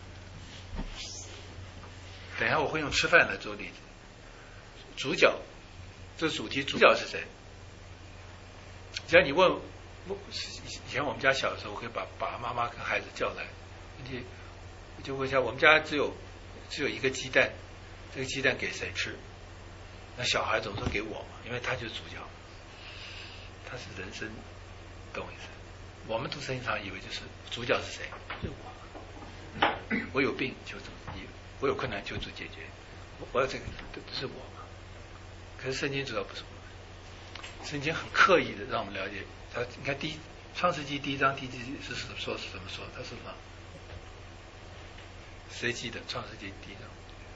Speaker 2: 等一下我会用吃饭来做例子。主角，这主题主角是谁？只要你问，以前我们家小的时候，我会把爸爸妈妈跟孩子叫来，就问一下，我们家只有一个鸡蛋，这个鸡蛋给谁吃？那小孩总说给我嘛，因为他就是主角，他是人生，懂我意思？我们读圣经常以为就是主角是谁？就是我，我有病求主医，我有困难求主解决，我要这个都是我嘛。可是圣经主要不是我，圣经很刻意的让我们了解。你看创世纪1章第1节是怎么说？他说什么？谁记得创世纪1章？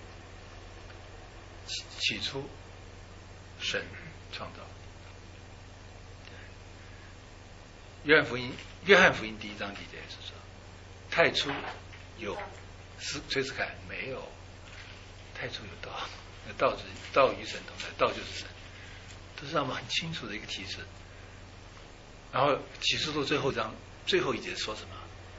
Speaker 2: 起初神创造。约翰福音1章第几节是说，太初有崔斯凯没有，太初有道，道与神同在，道就是神，这是让我们很清楚的一个提示。然后启示录最后一节说什么？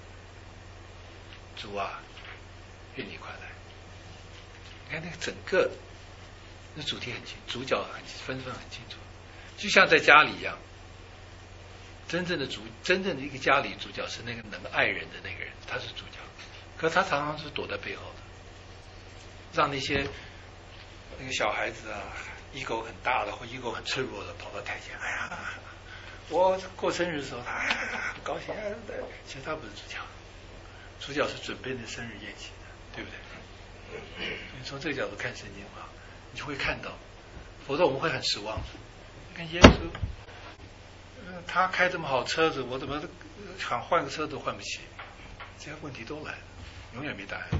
Speaker 2: 主啊，愿你快来。你看那个整个那主题很清，主角分很清楚，就像在家里一样。真正的一个家里主角是那个能爱人的那个人，他是主角，可他常常是躲在背后的，让那个小孩子啊，ego很大的或ego很脆弱的跑到台前，哎呀，我过生日的时候他很高兴，其实他不是主角，主角是准备那生日宴席的，对不对？你从这个角度看圣经的话，你就会看到，否则我们会很失望。你看耶稣。他开这么好车子，我怎么想换个车都换不起？这些问题都来了，永远没答案。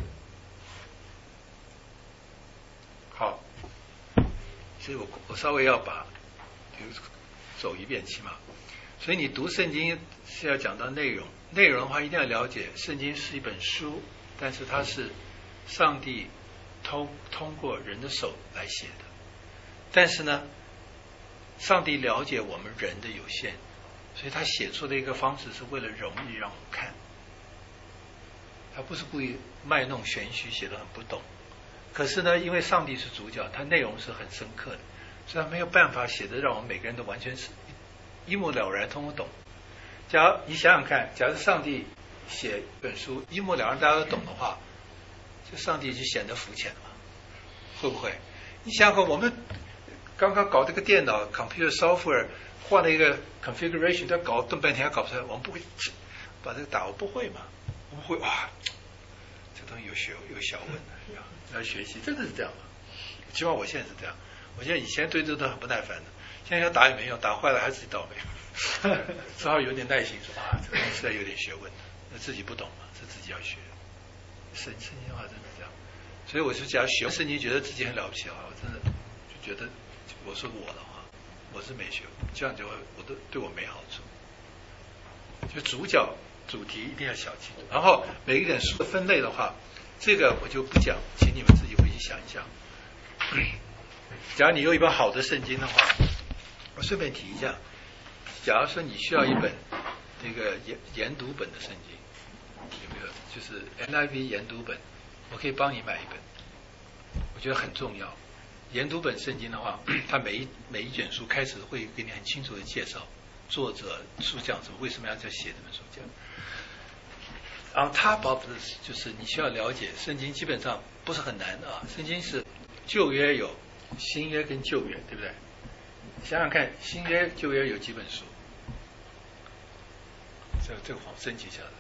Speaker 2: 好，所以我稍微要走一遍起码。所以你读圣经是要讲到内容的话，一定要了解圣经是一本书，但是它是上帝通过人的手来写的。但是呢，上帝了解我们人的有限。所以他写出的一个方式是为了容易让我们看，他不是故意卖弄玄虚，写得很不懂。可是呢，因为上帝是主角，他内容是很深刻的，所以他没有办法写得让我们每个人都完全是一目了然、通不懂。假如你想想看，假如上帝写一本书一目了然大家都懂的话，这上帝就显得肤浅了，会不会？你想想看，我们刚刚搞这个电脑 computer software。换了一个 configuration， 他搞瞪半天还搞不出来，我们不会把这个打，我不会嘛？我们会哇，这东西有小问的，要学习，真的是这样吗？起码我现在是这样，我现在以前对这都很不耐烦的，现在要打也没用，打坏了还是自己倒霉，只好有点耐心说啊，这个东西实在有点学问的，那自己不懂嘛，是自己要学。圣经的话真的这样，所以我是假如学圣经觉得自己很了不起的话，我真的就觉得我说我的话。我是没学过，这样就会对我没好处。就主题一定要想清楚。然后每一本书的分类的话，这个我就不讲，请你们自己回去想一想。假如你有一本好的圣经的话，我顺便提一下，假如说你需要一本这个研读本的圣经，有没有？就是 NIV 研读本，我可以帮你买一本，我觉得很重要。研读本圣经的话，它每一卷书开始会给你很清楚的介绍作者、书讲什么，为什么要这写这本书讲。然后他包的就是你需要了解圣经，基本上不是很难的啊。圣经是旧约有新约跟旧约，对不对？想想看，新约旧约有几本书？这个好升级一下的。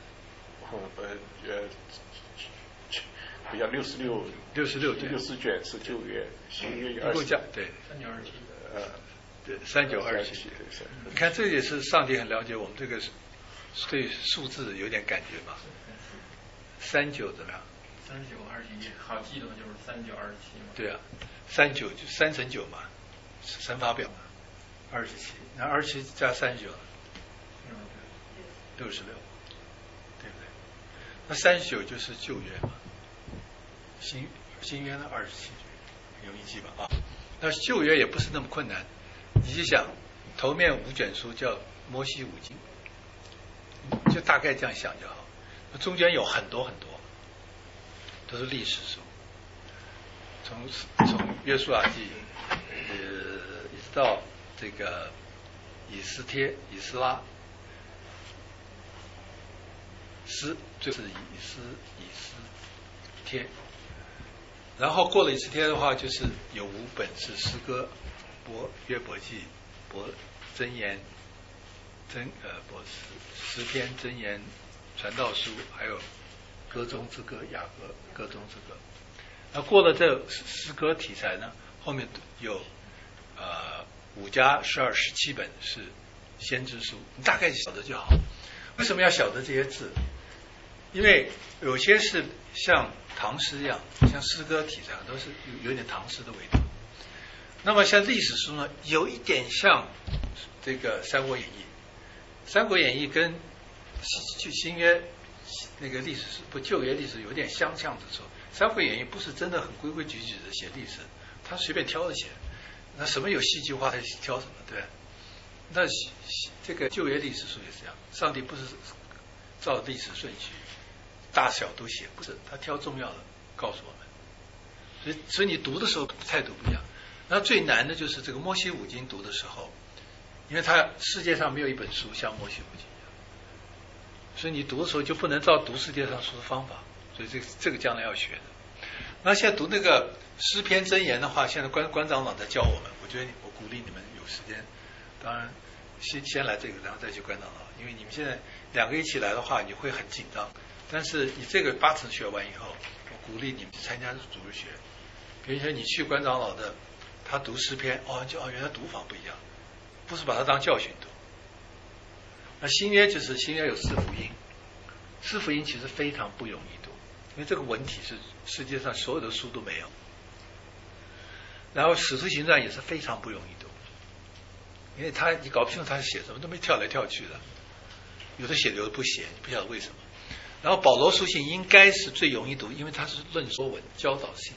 Speaker 8: 比较66卷是旧约，新约有20，
Speaker 2: 对
Speaker 1: 3927，
Speaker 2: 对3927。你看，这也是上帝很了解我们这个对数字有点感觉嘛。39怎么样
Speaker 1: ？3927，好记的就是3927嘛。
Speaker 2: 对啊，39就3乘9嘛，乘法表嘛，27，那27加39，66，对不对？那39就是旧约嘛。新约呢27卷，容易记吧啊？那旧约也不是那么困难，你就想头面5卷书叫摩西五经， 就大概这样想就好。中间有很多很多都是历史书，从约书亚记一直到这个以斯拉就是以斯帖，然后过了以斯帖的话，就是有5本是诗歌，约伯记、箴言、诗篇、箴言、传道书，还有歌中之歌、雅歌、歌中之歌。那过了这诗歌题材呢，后面有5加12、17本是先知书，你大概晓得就好。为什么要晓得这些字？因为有些是像唐诗一样，像诗歌题材都是有点唐诗的味道。那么像历史书呢，有一点像这个《三国演义》。《三国演义》跟新约那个历史书不旧约历史有点相像之处。《三国演义》不是真的很规规矩矩的写历史，他随便挑着写。那什么有戏剧化，他挑什么，对吧？那这个旧约历史书也是这样，上帝不是照历史顺序大小都写，不是，他挑重要的告诉我们。所以你读的时候态度不一样。那最难的就是这个摩西五经读的时候，因为它世界上没有一本书像摩西五经一样，所以你读的时候就不能照读世界上书的方法，所以这个将来要学的。那现在读那个诗篇箴言的话，现在关长老在教我们，我觉得我鼓励你们有时间，当然先来这个，然后再去关长老，因为你们现在2个一起来的话，你会很紧张。但是你这个8层学完以后，我鼓励你们去参加主日学。比如说你去关长老的，他读诗篇，原来读法不一样，不是把它当教训读。那新约就是新约有4福音，4福音其实非常不容易读，因为这个文体是世界上所有的书都没有。然后使徒行传也是非常不容易读，因为你搞不清楚他写什么，都没跳来跳去的，有的写有的不写，你不晓得为什么。然后保罗书信应该是最容易读，因为它是论说文、教导性。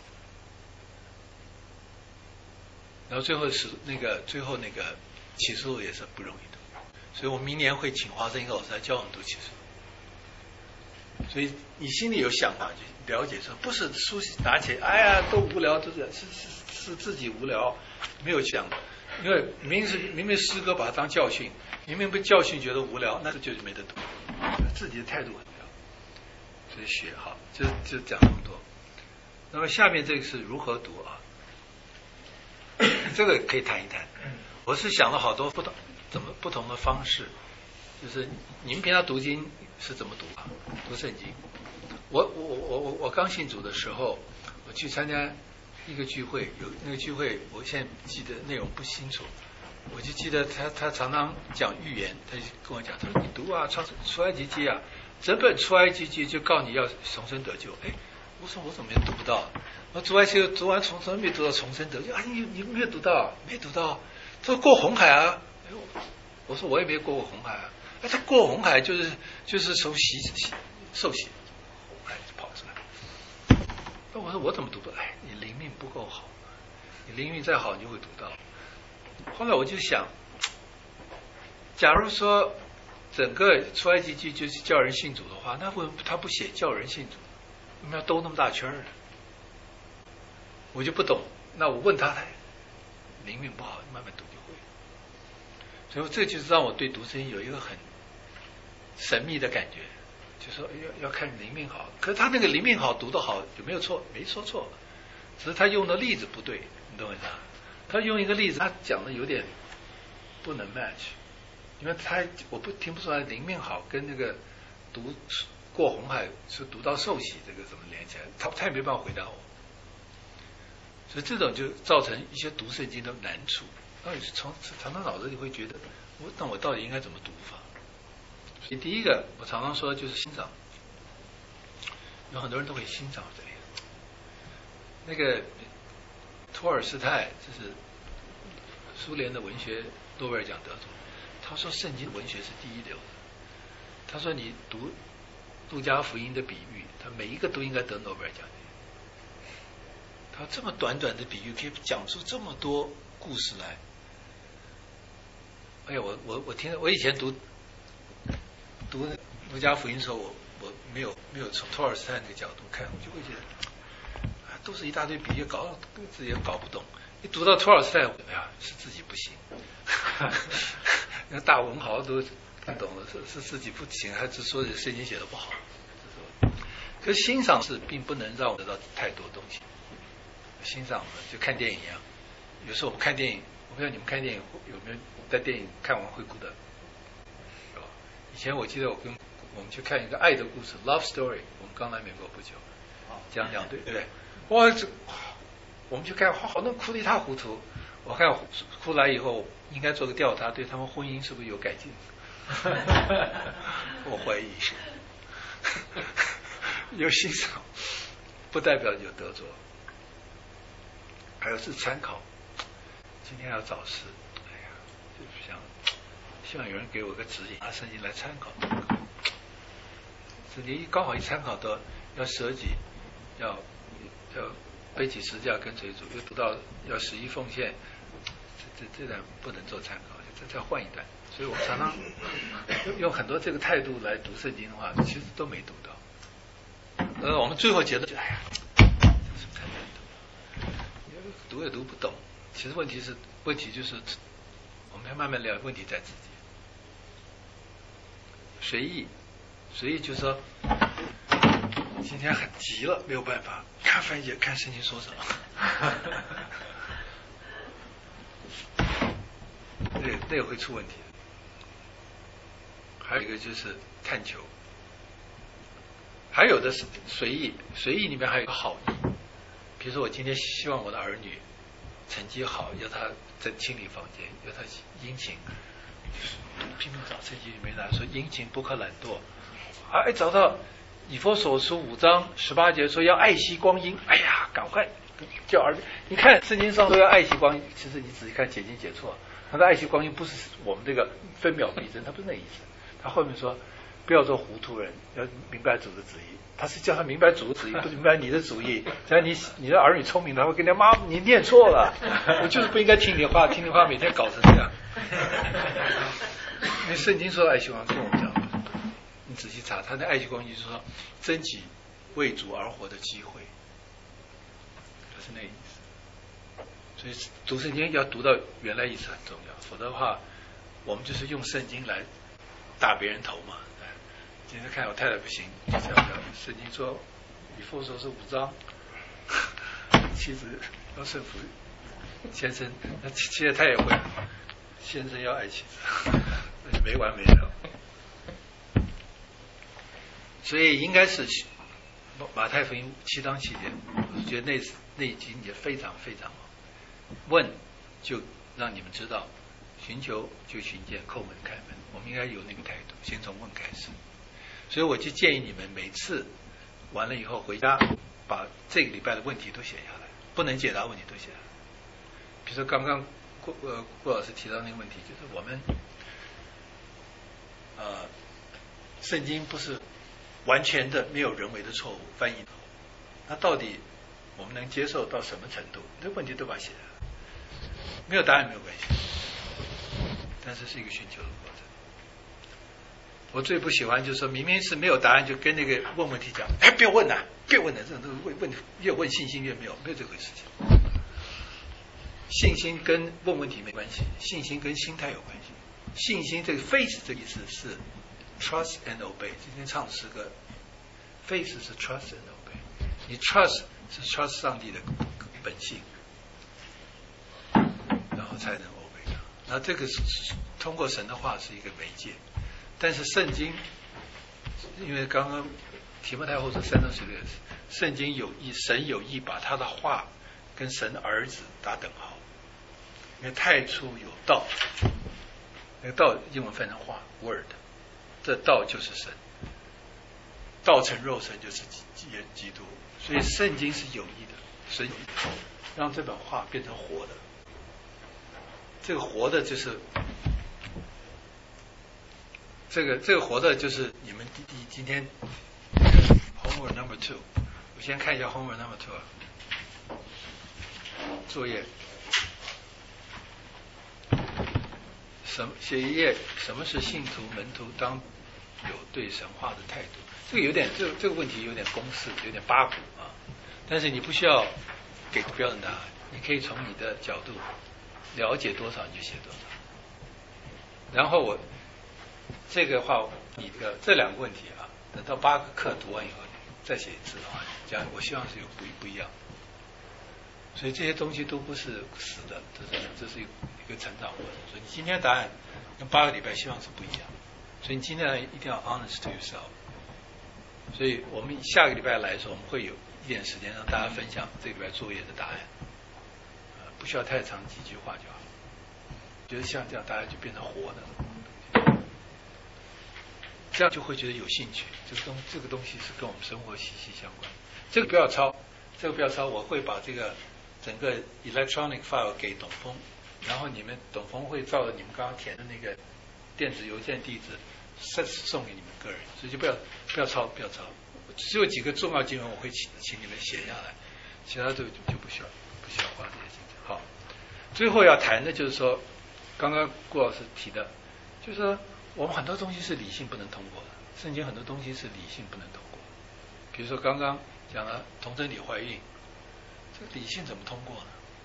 Speaker 2: 然后最后那个启示录也是不容易读，所以我明年会请华生一个老师来教我们读启示录。所以你心里有想法就了解说，不是书拿起来，都无聊，是自己无聊，没有想，因为明明诗歌把它当教训，明明被教训觉得无聊，那就是没得读，自己的态度很重要。所以学好，就讲这么多。那么下面这个是如何读啊？这个可以谈一谈。我是想了好多不同的方式，就是你们平常读经是怎么读啊？读圣经。我刚信主的时候，我去参加一个聚会，有那个聚会，我现在记得内容不清楚，我就记得他常常讲预言，他就跟我讲，他说你读啊，出埃及记啊，整本出埃及记就告你要重生得救。我说我怎么也读不到？我读完重生没读到重生得救啊？你没有读到？没读到？他说过红海啊？我说我也没过过红海啊。他过红海就是受洗，红海就跑出来。那我说我怎么读不？你灵命不够好，你灵命再好你就会读到。后来我就想，假如说整个出埃及记就是叫人信主的话，那为什么他不写叫人信主？为什么要兜那么大圈呢？我就不懂。那我问他，灵命不好，慢慢读就会。所以这就是让我对读圣经有一个很神秘的感觉，就说要看灵命好。可是他那个灵命好读得好有没有错？没说错，只是他用的例子不对，你懂我意思啊？他用一个例子，他讲的有点不能 match， 因为我听不出来灵命好跟那个读过红海是读到受洗这个怎么连起来？他也没办法回答我。所以这种就造成一些读圣经的难处。到底是常常脑子里会觉得，那我到底应该怎么读法？所以第一个我常常说的就是欣赏，有很多人都会欣赏这个。那个托尔斯泰，这是苏联的文学诺贝尔奖得主，他说圣经文学是第一流的。他说你读路加福音的比喻，他每一个都应该得诺贝尔奖。他这么短短的比喻可以讲出这么多故事来。我以前读路加福音的时候，我没有从托尔斯泰那个角度看，我就会觉得都是一大堆比喻，搞自己也搞不懂。一读到托尔斯泰，哎呀，是自己不行，那大文豪都听懂了，是自己不行，还是说圣经写的不好？可是欣赏是并不能让我得到太多东西。欣赏就看电影一样，有时候我们看电影，我不知道你们看电影有没有在电影看完会哭的？以前我记得我们去看一个爱的故事 ，Love Story， 我们刚来美国不久，讲对不对？哇，我们去看，好多人哭得一塌糊涂。我看哭来以后，应该做个调查，对他们婚姻是不是有改进？我怀疑。有欣赏，不代表有得着。还有是参考。今天要找诗，哎呀，就希望有人给我个指引，拿圣经来参考。圣经刚好一参考到要舍己，要背起十字架跟随主，又读到要11奉献，这段不能做参考，再换一段。所以我们常常用很多这个态度来读圣经的话，其实都没读到。我们最后觉得，哎呀，这是太难读，读也读不懂。其实问题就是我们要慢慢聊，问题在自己。随意就是说，今天很急了，没有办法看翻译，看圣经说什么，那个会出问题。还有一个就是探求，还有的是随意里面还有一个好意。比如说我今天希望我的儿女成绩好，要他在清理房间，要他殷勤，拼命找圣经里面来说殷勤不可懒惰。找到以弗所书5章18节说要爱惜光阴，哎呀，赶快叫儿女。你看圣经上说要爱惜光阴，其实你仔细看解经解错，他的爱惜光阴不是我们这个分秒必争，他不是那意思。他后面说不要做糊涂人，要明白主的旨意。他是叫他明白主的旨意，不明白你的主意。只要你的儿女聪明，他会跟你妈，你念错了，我就是不应该听你话，听你话每天搞成这样。因为圣经说的爱惜光阴跟我们讲，你仔细查，他的爱惜光阴就是说争取为主而活的机会，就是那意思。所以读圣经要读到原来意思很重要，否则的话，我们就是用圣经来打别人头嘛。今天看我太太不行，圣经说以弗所书5章，妻子要顺服先生，那其实他也会，先生要爱妻子，那就没完没了。所以应该是马太福音7章7节，我觉得那一经也非常非常好。问就让你们知道，寻求就寻见，叩门开门。我们应该有那个态度，先从问开始。所以我就建议你们每次完了以后回家，把这个礼拜的问题都写下来，不能解答问题都写下来。比如说刚刚郭老师提到那个问题，就是我们圣经不是完全的没有人为的错误翻译，那到底我们能接受到什么程度？这问题都把它写下来，没有答案没有关系，但是是一个寻求的过程。我最不喜欢就是说明明是没有答案，就跟那个问问题讲，哎，别问了，别问了，这种问越问信心越没有这回事情。信心跟问问题没关系，信心跟心态有关系。信心这个 faith 这个意思是 trust and obey。今天唱诗歌 ，faith 是 trust and obey。你 trust 是 trust 上帝的本性，然后才能 obey 它。那这个是通过神的话是一个媒介。但是圣经，因为刚刚提摩太后书3章16节，圣经有意，神有意把他的话跟神的儿子打等号。因为太初有道，那个道英文翻成话 word， 这道就是神，道成肉身就是基督，所以圣经是有意的，神让这本话变成活的，这个活的就是这个活的就是你们今天 homework number 2， 我先看一下 homework number 2作业。写一页，什么是信徒门徒当有对神话的态度。这个有点这个问题有点公式，有点八股啊。但是你不需要给个标准答案，你可以从你的角度了解多少你就写多少。然后这个话，你这两个问题啊，等到8个课读完以后再写一次的话，这样我希望是有不一样。所以这些东西都不是死的，这是一个成长过程。所以你今天的答案跟8个礼拜希望是不一样。所以你今天一定要 honest to yourself。所以我们下个礼拜来的时候，我们会有一点时间让大家分享这个礼拜作业的答案，不需要太长，几句话就好。觉得像这样大家就变成活的，这样就会觉得有兴趣。这个东西是跟我们生活息息相关。这个不要抄，我会把这个整个 electronic file 给董峰，然后董峰会照着你们刚刚填的那个电子邮件地址送给你们个人，所以就不要抄。只有几个重要经文我会请你们写下来，其他就不需要花这些精神。好，最后要谈的就是说，刚刚顾老师提的，就是说我们很多东西是理性不能通过的，圣经很多东西是理性不能通过的。比如说刚刚讲了童贞女怀孕，这个理性怎么通过呢？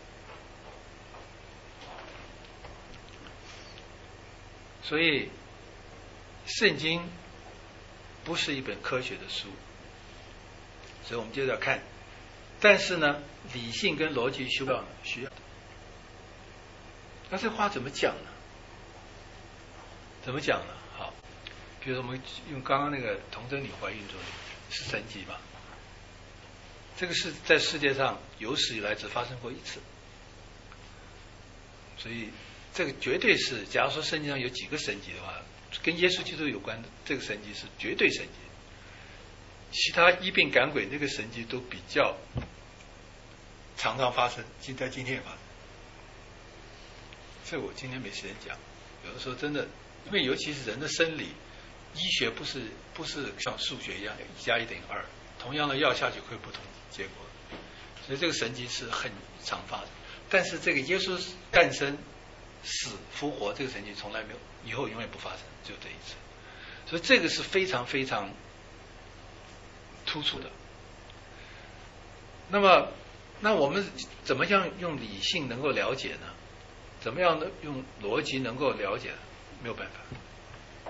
Speaker 2: 所以圣经不是一本科学的书，所以我们接着看。但是呢，理性跟逻辑需要。那这话怎么讲呢？好，比如说我们用刚刚那个童贞女怀孕做例，是神迹吧？这个是在世界上有史以来只发生过一次，所以这个绝对是，假如说圣经上有几个神迹的话，跟耶稣基督有关的这个神迹是绝对神迹。其他医病赶鬼那个神迹都比较常常发生，在今天也发生。这我今天没时间讲。有的时候真的，因为尤其是人的生理，医学不是像数学一样1+1等于2，同样的药下去会不同结果，所以这个神迹是很常发的。但是这个耶稣诞生、死、复活这个神迹从来没有，以后永远不发生，只有这一次。所以这个是非常非常突出的。那我们怎么样用理性能够了解呢？怎么样的用逻辑能够了解？没有办法。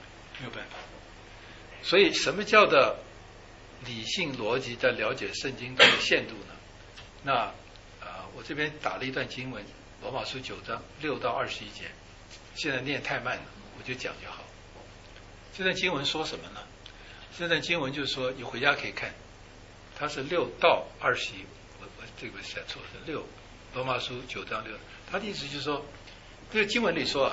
Speaker 2: 所以什么叫做理性逻辑在了解圣经的限度呢？那我这边打了一段经文，罗马书9章6到21节，现在念太慢了，我就讲就好。这段经文说什么呢？这段经文就是说，你回家可以看，它是6到21，我这个写错是6，罗马书9章6。他的意思就是说，这个经文里说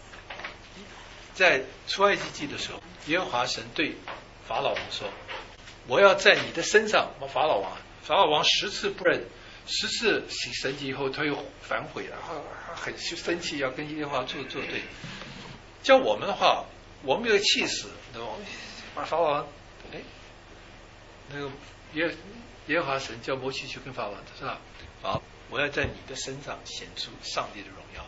Speaker 2: 在出埃及记的时候，耶和华神对法老王说：“我要在你的身上，法老王10次不认，10次行神迹以后，他又反悔了，很生气，要跟耶和华作对。叫我们的话，我们有气死，对吧？把法老王，那个耶和华神叫摩西去跟法老王，他说好。我要在你的身上显出上帝的荣耀。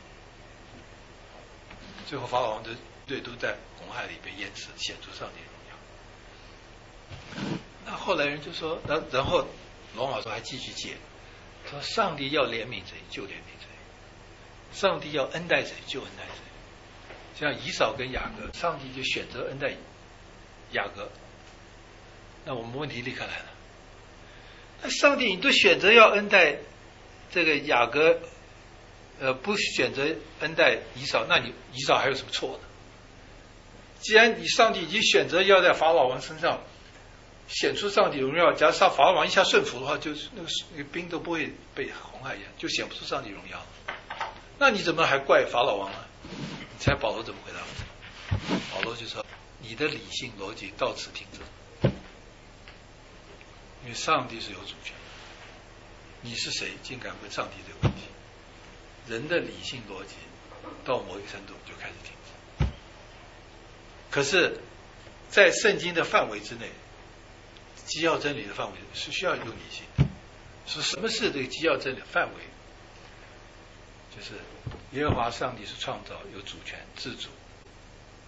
Speaker 2: 最后法老王的队都在红海里被淹死，显出上帝的荣耀。那后来人就说，然后罗马书还继续解，说上帝要怜悯谁就怜悯谁，上帝要恩待谁就恩待谁。像以扫跟雅各，上帝就选择恩待雅各。那我们问题立刻来了，那上帝你都选择要恩待这个雅各，不选择恩待以扫，那你以扫还有什么错呢？既然你上帝已经选择要在法老王身上显出上帝荣耀，假如法老王一下顺服的话，就是那个兵都不会被红海淹，就显不出上帝荣耀。那你怎么还怪法老王呢？你猜保罗怎么回答？保罗就说：你的理性逻辑到此停止，因为上帝是有主权。你是谁竟敢问上帝这个问题？人的理性逻辑到某一个程度就开始停止。可是，在圣经的范围之内，基要真理的范围是需要用理性的。是什么是这个基要真理的范围？就是耶和华上帝是创造，有主权、自主、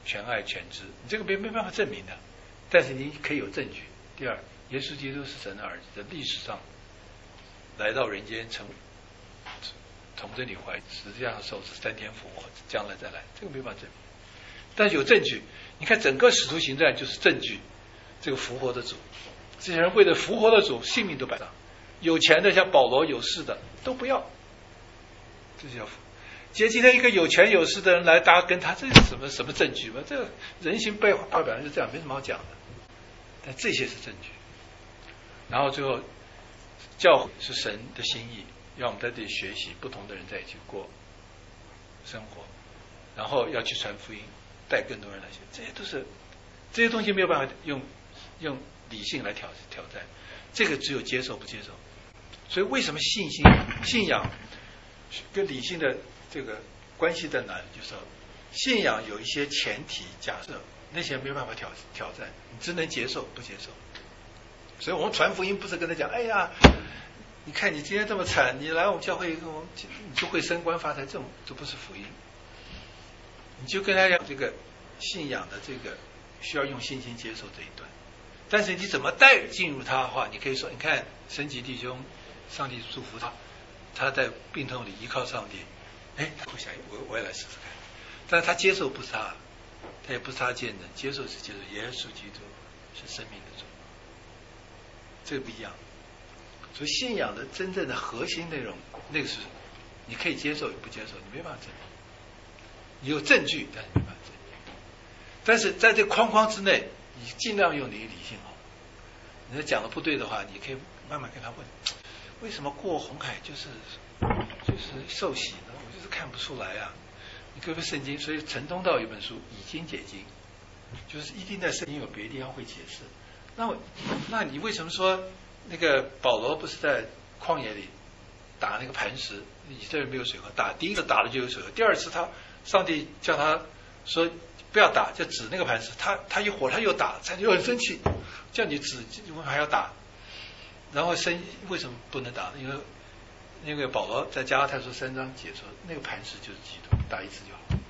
Speaker 2: 全爱全知，你这个没办法证明的，但是你可以有证据。第二，耶稣基督是神的儿子，在历史上来到人间，从这里怀实际上受是3天复活，将来再来，这个没办法证明。但是有证据，你看整个使徒行传就是证据，这个复活的主，这些人为了复活的主，性命都摆上。有钱的像保罗，有势的都不要，这就叫复。今天一个有权有势的人来搭跟他，这是什么证据吗？这个人性背后表现是这样，没什么好讲的。但这些是证据。然后最后，教会是神的心意，让我们在这里学习，不同的人在一起过生活，然后要去传福音，带更多人来学，这些东西没有办法用理性来挑战，这个只有接受不接受。所以为什么信仰跟理性的这个关系在哪里？就是说信仰有一些前提假设，那些没有办法挑战，你只能接受不接受。所以我们传福音不是跟他讲，哎呀，你看你今天这么惨，你来我们教会，你就会升官发财，这不是福音。你就跟他讲这个信仰的这个需要用信心接受这一段，但是你怎么带进入他的话，你可以说，你看神级弟兄，上帝祝福他在病痛里依靠上帝，我想我也来试试看，但是他接受不是他也不是他见证，接受是接受耶稣基督是生命的主，这个不一样。所以信仰的真正的核心内容，那个是你可以接受也不接受，你没办法证明。你有证据，但是没办法证明。但是在这框框之内，你尽量用你的理性哦。人家讲的不对的话，你可以慢慢跟他问，为什么过红海就是受洗呢？我就是看不出来啊。你各位圣经，所以陈宗道有本书《以经解经》，就是一定在圣经有别的地方会解释。那你为什么说那个保罗不是在旷野里打那个磐石，以色列没有水喝，第一个打了就有水喝，第二次上帝叫他说不要打，就指那个磐石，他一火他又打，他就很生气，叫你指为什么还要打？然后为什么不能打呢？因为那个保罗在加拉太书3章解说，那个磐石就是基督，打一次就好。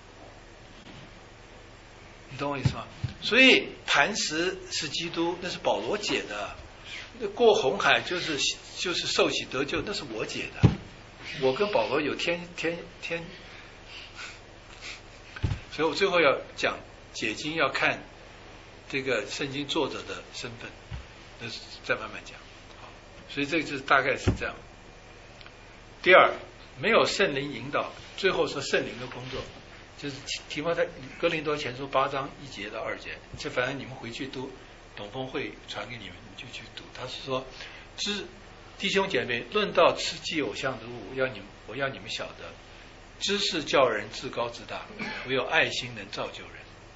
Speaker 2: 你懂我意思吗？所以磐石是基督，那是保罗解的。过红海就是受洗得救，那是我解的。我跟保罗有天，所以我最后要讲解经要看这个圣经作者的身份，那再慢慢讲。所以这个就是大概是这样。第二，没有圣灵引导，最后说圣灵的工作，就是提摩太哥林多前书8章1节到2节，这反正你们回去读，董峰会传给你们，你就去读。他是说，弟兄姐妹，论到吃祭偶像之物，我要你们晓得，知识叫人自高自大，唯有爱心能造就人。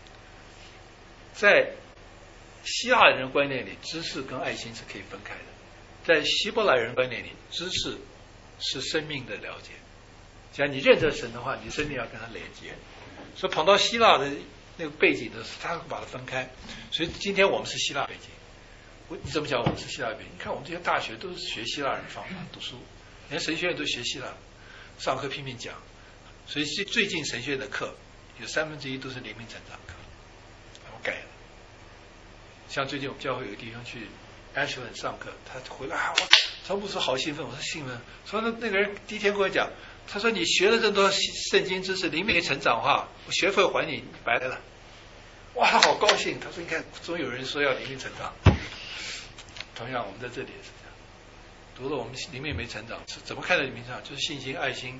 Speaker 2: 在希腊人的观念里，知识跟爱心是可以分开的。在希伯来人观念里，知识是生命的了解。只要你认得神的话，你生命要跟他连接。所以跑到希腊的那个背景的时候，他会把它分开。所以今天我们是希腊背景。你怎么讲我们是希腊背景？你看我们这些大学都是学希腊人方法读书，连神学院都学希腊，上课拼命讲。所以最近神学院的课有1/3都是灵命成长课，我改了。像最近我们教会有个弟兄去Ashland上课，他回来曹牧师好兴奋，我说兴奋。说那个人第一天跟我讲，他说你学了这么多圣经知识，灵命成长化，我学费还你白来了。哇，他好高兴。他说你看，总有人说要灵命成长。同样我们在这里也是这样，读了我们灵命没成长，怎么看待灵命成长？就是信心、爱心，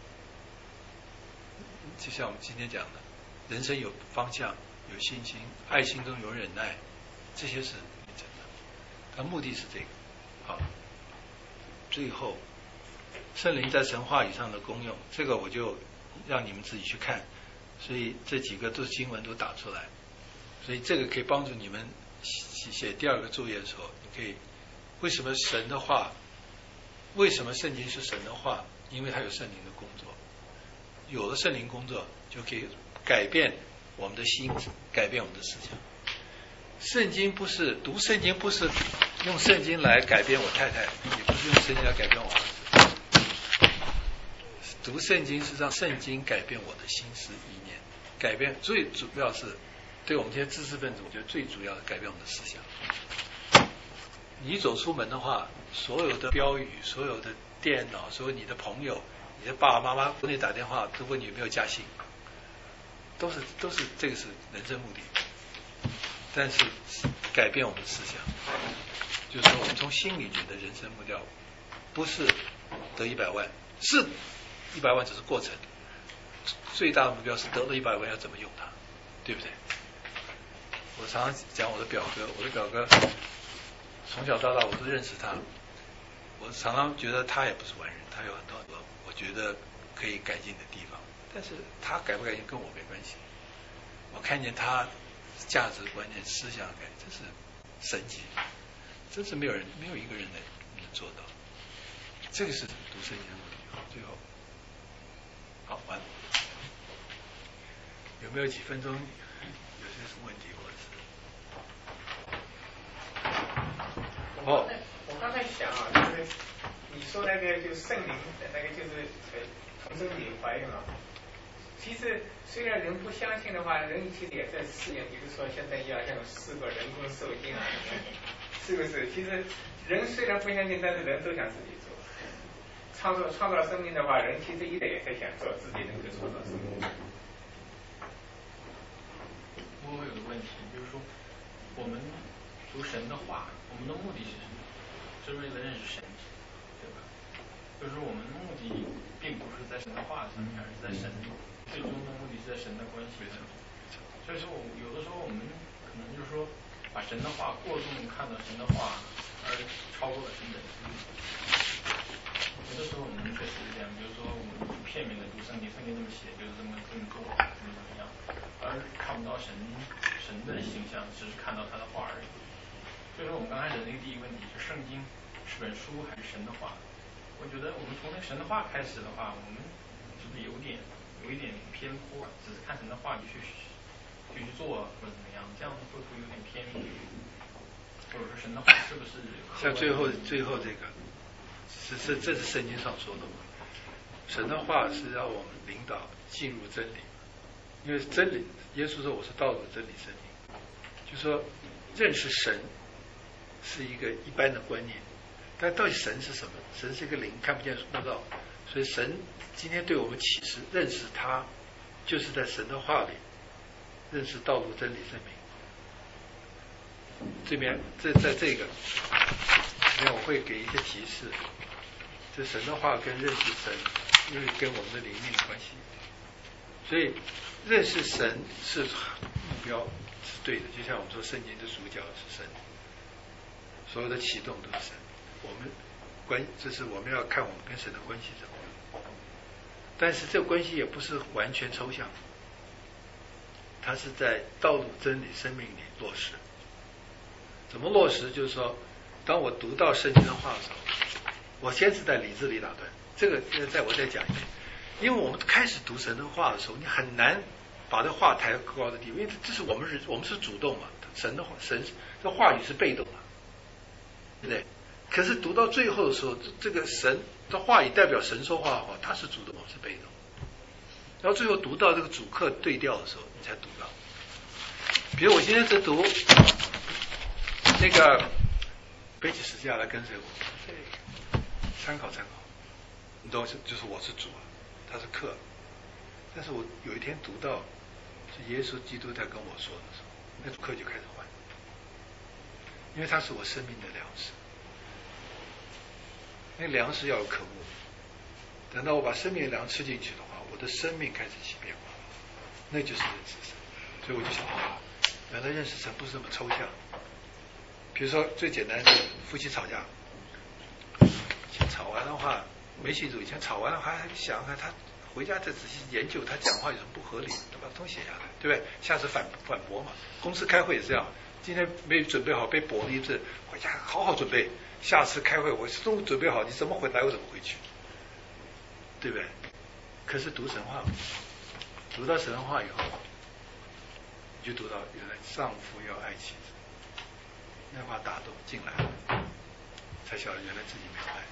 Speaker 2: 就像我们今天讲的，人生有方向，有信心，爱心中有忍耐，这些是灵命成长。它目的是这个。好，最后圣灵在神话语上的功用，这个我就让你们自己去看。所以这几个都是经文都打出来，所以这个可以帮助你们写第二个作业的时候，你可以为什么神的话，为什么圣经是神的话？因为它有圣灵的工作，有了圣灵工作，就可以改变我们的心，改变我们的思想。圣经不是读圣经，不是用圣经来改变我太太，也不是用圣经来改变我儿子。读圣经是让圣经改变我的心思意念， 改变最主要是对我们这些知识分子，我觉得最主要的改变我们的思想。你走出门的话，所有的标语、所有的电脑、所有你的朋友、你的爸爸妈妈国内打电话都问你有没有加薪，都是这个是人生目的。但是改变我们的思想，就是说我们从心里觉得人生目标不是得100万，是100万只是过程，最大的目标是得了100万要怎么用它，对不对？我常常讲我的表哥从小到大我都认识他，我常常觉得他也不是完人，他有很多我觉得可以改进的地方，但是他改不改进跟我没关系。我看见他价值观念、思想改，这是神迹，真是没有一个人能做到。这个是读圣经的目的。好，最后，好，完了。有没有几分钟？有些什么问题，或者是？
Speaker 6: 我刚才想啊，就是你说那个就是圣灵的那个就是同生灵怀孕了。其实虽然人不相信的话，人其实也在试验，比如说现在要像试过人工受精啊，是不是？其实人虽然不相信，但是人都想自己做。创造生命的话，人其实一直也在想做自己能够创造生命。
Speaker 1: 我有个问题，就是说我们读神的话，我们的目的是什么？是为了认识神，对吧？就是我们的目的并不是在神的话上面，而是在神最终的目的是在神的关系上。所以说，有的时候我们可能就是说，把神的话过重看到神的话，而超过了神本身。有的时候我们确实是这样，比如说我们片面的读圣经，圣经这么写就是这么做，怎么样，而看不到神的形象，只是看到他的话而已。所以说我们刚开始那个第一个问题是圣经是本书还是神的话？我觉得我们从那个神的话开始的话，我们是不是有一点偏颇，只是看神的话就去做或者怎么样，这样会不会有点偏离？或者说神的话是不是？
Speaker 2: 像最后这个，这是圣经上说的嘛？神的话是让我们领导进入真理，因为真理，耶稣说我是道路、真理、生命，就是说认识神是一个一般的观念，但到底神是什么？神是一个灵，看不见摸不到，所以神今天对我们启示，认识他，就是在神的话里认识道路、真理、生命。这边在这个里面我会给一些提示，这神的话跟认识神，因为跟我们的灵命的关系，所以认识神是目标是对的，就像我们说圣经的主角是神，所有的启动都是神，这是我们要看我们跟神的关系怎么样，但是这个关系也不是完全抽象，它是在道路、真理、生命里落实。怎么落实？就是说，当我读到圣经的话的时候，我先是在理智里打断，这个我再讲一遍。因为我们开始读神的话的时候，你很难把这话抬高的地步，因为这是我们是主动嘛，神的话语是被动的，对不对？可是读到最后的时候，这个神的话语代表神说话的话，他是主动，我们是被动。然后最后读到这个主客对调的时候，你才读到。比如我今天在读那个背起十字架来跟随我，参考，你懂，就是我是主，他是客。但是我有一天读到是耶稣基督在跟我说的时候，那主客就开始换，因为他是我生命的粮食。那粮食要有渴慕，等到我把生命的粮吃进去的话，我的生命开始起变化，那就是认识神。所以我就想，原来认识神不是那么抽象。比如说最简单的夫妻吵架，以前吵完的话没信主，以前吵完了还想看他回家再仔细研究他讲话有什么不合理，把它都写下来，对不对？下次反驳嘛。公司开会也是这样，今天没准备好被驳了一次，回家好好准备，下次开会我都准备好，你怎么回来我怎么回去，对不对？可是读神话，读到神话以后，你就读到原来丈夫要爱妻子，那话打动进来了，才晓得原来自己没有爱，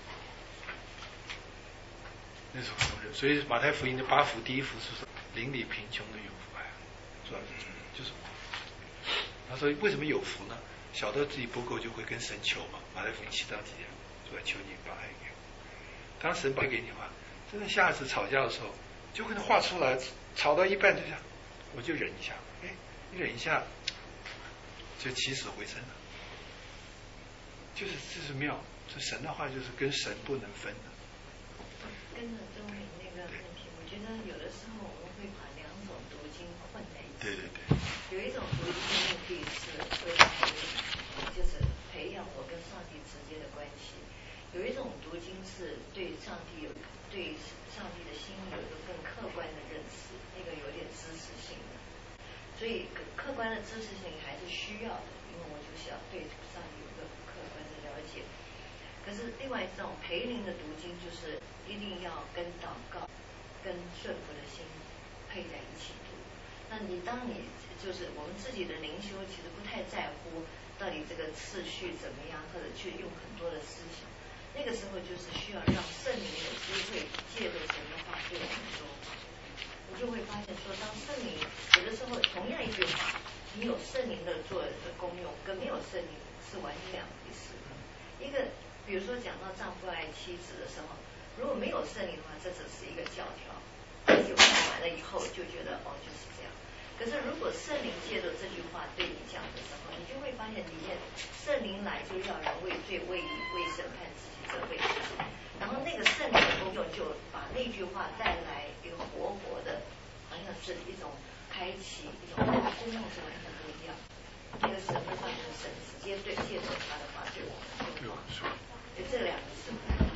Speaker 2: 那是很多人。所以马太福音的8福，第一福是说邻里贫穷的有福爱， 主要就是我。他说为什么有福呢？晓得自己不够就会跟神求嘛。马太福音7章几节，主要求你把爱给我。当神把爱给你的话，真的下次吵架的时候，就跟他画出来，吵到一半就这样，我就忍一下，哎，你忍一下，就起死回生了。就是这是妙，这神的话就是跟神不能分的。
Speaker 4: 跟着周明那个问题，我觉得有的时候我们会把两种读经混在一起。
Speaker 2: 对对对。
Speaker 4: 有一种读经的目的是为了就是培养我跟上帝直接的关系，有一种读经是对上帝的心有一个更客观的认识，那个有点知识性的。所以客观的知识性还是需要的，因为我就想对上帝有一个客观的了解。可是另外一种培灵的读经，就是一定要跟祷告、跟顺服的心配在一起读。那当你就是我们自己的灵修，其实不太在乎到底这个次序怎么样，或者去用很多的思想。那个时候就是需要让圣灵有机会借着神的话对我们说话。我就会发现说，当圣灵有的时候同样一句话，你有圣灵的做的功用，跟没有圣灵是完全两回事。一个比如说讲到丈夫爱妻子的时候，如果没有圣灵的话，这只是一个教条，就看完了以后就觉得哦就是这样。可是如果圣灵借着这句话对你讲的时候，你就会发现里面圣灵来就要人为罪为义为审判自己责备自己，然后那个圣灵的功用就把那句话带来一个活的，好像是一种开启，一种功用是完全不一样。那个神的话就是神直接借着他的话对我们说，所以这两个是不一样。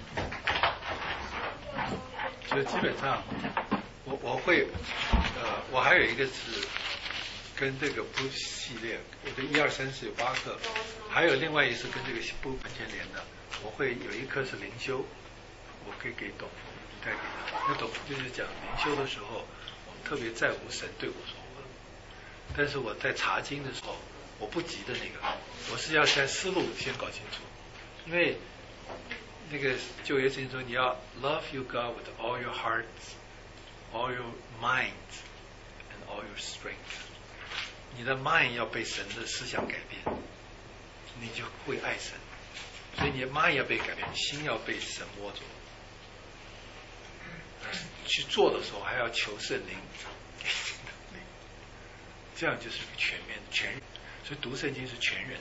Speaker 2: 所以基本上我会我还有一个是跟这个不系列，我的1、2、3、4有8课，还有另外一个是跟这个不完全连的。我会有一课是灵修，我可以给董福带给他。那董福就是讲灵修的时候，我们特别在乎神对我说话。但是我在查经的时候，我不急的那个，我是要在思路先搞清楚，因为那个旧约圣经说你要 love you God with all your heart, all your mind, and all your strength。你的 mind 要被神的思想改变，你就会爱神。所以你的 mind 要被改变，心要被神摸着。去做的时候还要求圣灵，这样就是全面全人。所以读圣经是全人，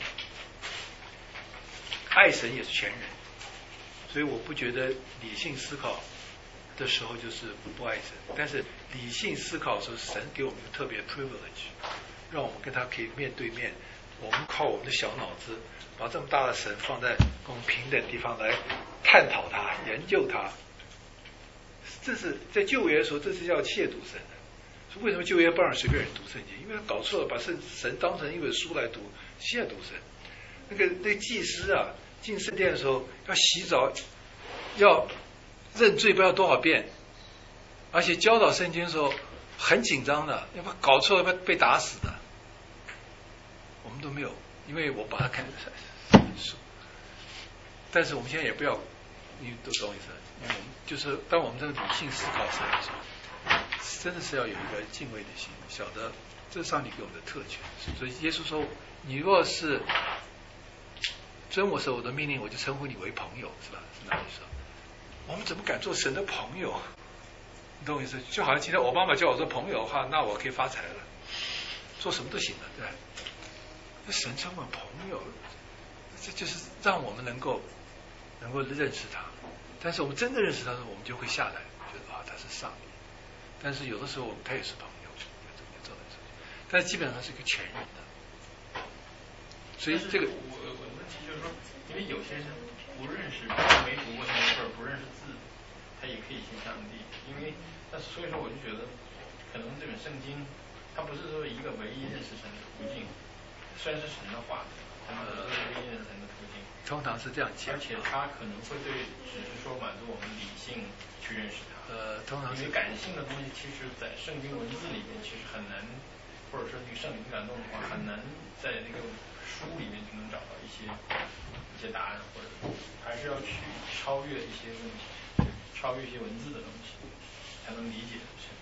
Speaker 2: 爱神也是全人。所以我不觉得理性思考的时候就是不爱神，但是理性思考的时候，神给我们特别 privilege， 让我们跟他可以面对面。我们靠我们的小脑子，把这么大的神放在跟我们平等地方来探讨它、研究它。这是在旧约的时候，这是要亵渎神的。所以为什么旧约不让随便人读圣经？因为他搞错了，把神当成一本书来读，亵渎神。那个祭司啊，进圣殿的时候要洗澡，要认罪不知道多少遍，而且教导圣经的时候很紧张的，要不搞错了被打死的。我们都没有，因为我把它看成书。但是我们现在也不要，你都懂意思？因为我们就是当我们这个理性思考神的时候，真的是要有一个敬畏的心，晓得这是上帝给我们的特权。所以耶稣说：“你若是遵我所有的命令，我就称呼你为朋友，是吧？”是哪里说？我们怎么敢做神的朋友？你懂我意思？就好像今天奥巴马叫我做朋友的话，那我可以发财了，做什么都行了，对吧？那神称我朋友，这就是让我们能够认识他。但是我们真的认识他的时候，我们就会下来，觉得他是上帝。但是有的时候他也是朋友，但是基本上是一个全人的。所以这个
Speaker 1: 我的问题就是说，因为有些人不认识，没读过圣经或者不认识字，他也可以信上帝。所以说我就觉得，可能这本圣经，它不是说一个唯一认识神的途径，虽然是神的话，但它不是唯一认识神的途径。
Speaker 2: 通常是这样讲，
Speaker 1: 而且它可能会对，只是说满足我们理性去认识它。
Speaker 2: 通常
Speaker 1: 因为感性的东西，其实在圣经文字里面其实很难，或者说这个圣灵感动的话，很难在那个书里面就能找到一些答案，或者还是要去超越一些问题，超越一些文字的东西，才能理解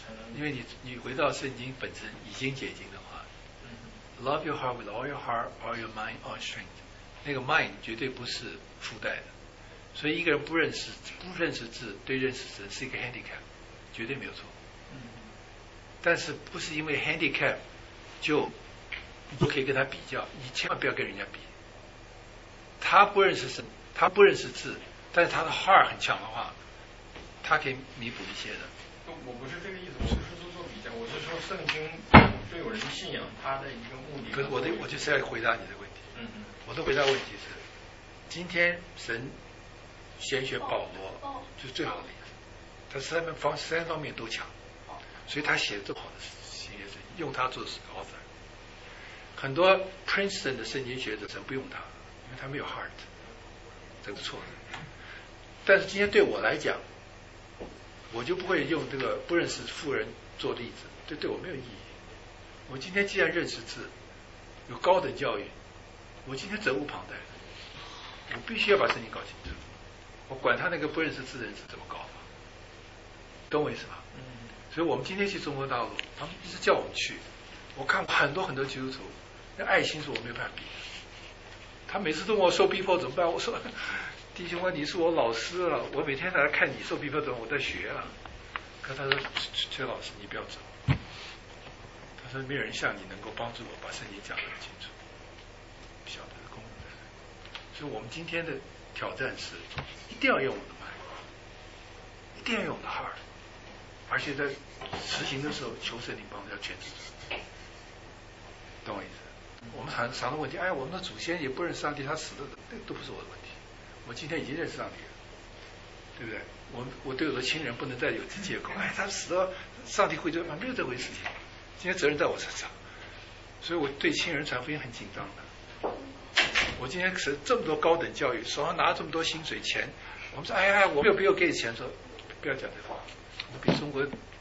Speaker 2: 因为你回到圣经本身已经解经的话，Love your heart with all your heart, all your mind, all strength。那个 mind 绝对不是附带的，所以一个人不认识字，对认识神是一个 handicap， 绝对没有错。但是不是因为 handicap 就你不可以跟他比较，你千万不要跟人家比。他不认识神，他不认识字，但是他的 heart 很强的话，他可以弥补一些的。
Speaker 9: 我不是这个意思，我不是说做比较，我是说圣经对有人信仰它的一个目的。
Speaker 2: 不是我就是要回答你的问题。我的回答问题是，今天神拣选保罗就是最好的例子，他三方面都强，所以他写这么好的新约圣经，用他做 author。很多 Princeton 的圣经学者神不用他，因为他没有 heart， 这是错的。但是今天对我来讲，我就不会用这个不认识富人做例子，这对我没有意义。我今天既然认识字，有高等教育，我今天责无旁贷，我必须要把圣经搞清楚。我管他那个不认识字的人是怎么搞法，懂我意思吧？所以我们今天去中国大陆，他们一直叫我们去。我看过很多基督徒，那爱心是我没有办法比的。他每次都问我受逼迫怎么办？我说弟兄们，你是我老师了，我每天来看你受逼迫怎么，我在学啊。可他说崔老师你不要走，他说没有人像你能够帮助我把圣经讲得很清楚。晓得的功能在这，所以我们今天的挑战是一定要用我的mind，一定要用我的 heart， 而且在实行的时候求圣灵帮助，要全知，懂我意思？我们常常问题，我们的祖先也不认识上帝，他死了，那都不是我的问题。我今天已经认识上帝了，对不对？我对我的亲人不能再有这借口，他死了，上帝会这没有这回事情。今天责任在我身上，所以我对亲人传福音很紧张的。我今天是这么多高等教育，手上拿这么多薪水钱，我们说我没有必要给钱，说不要讲这话，我比中国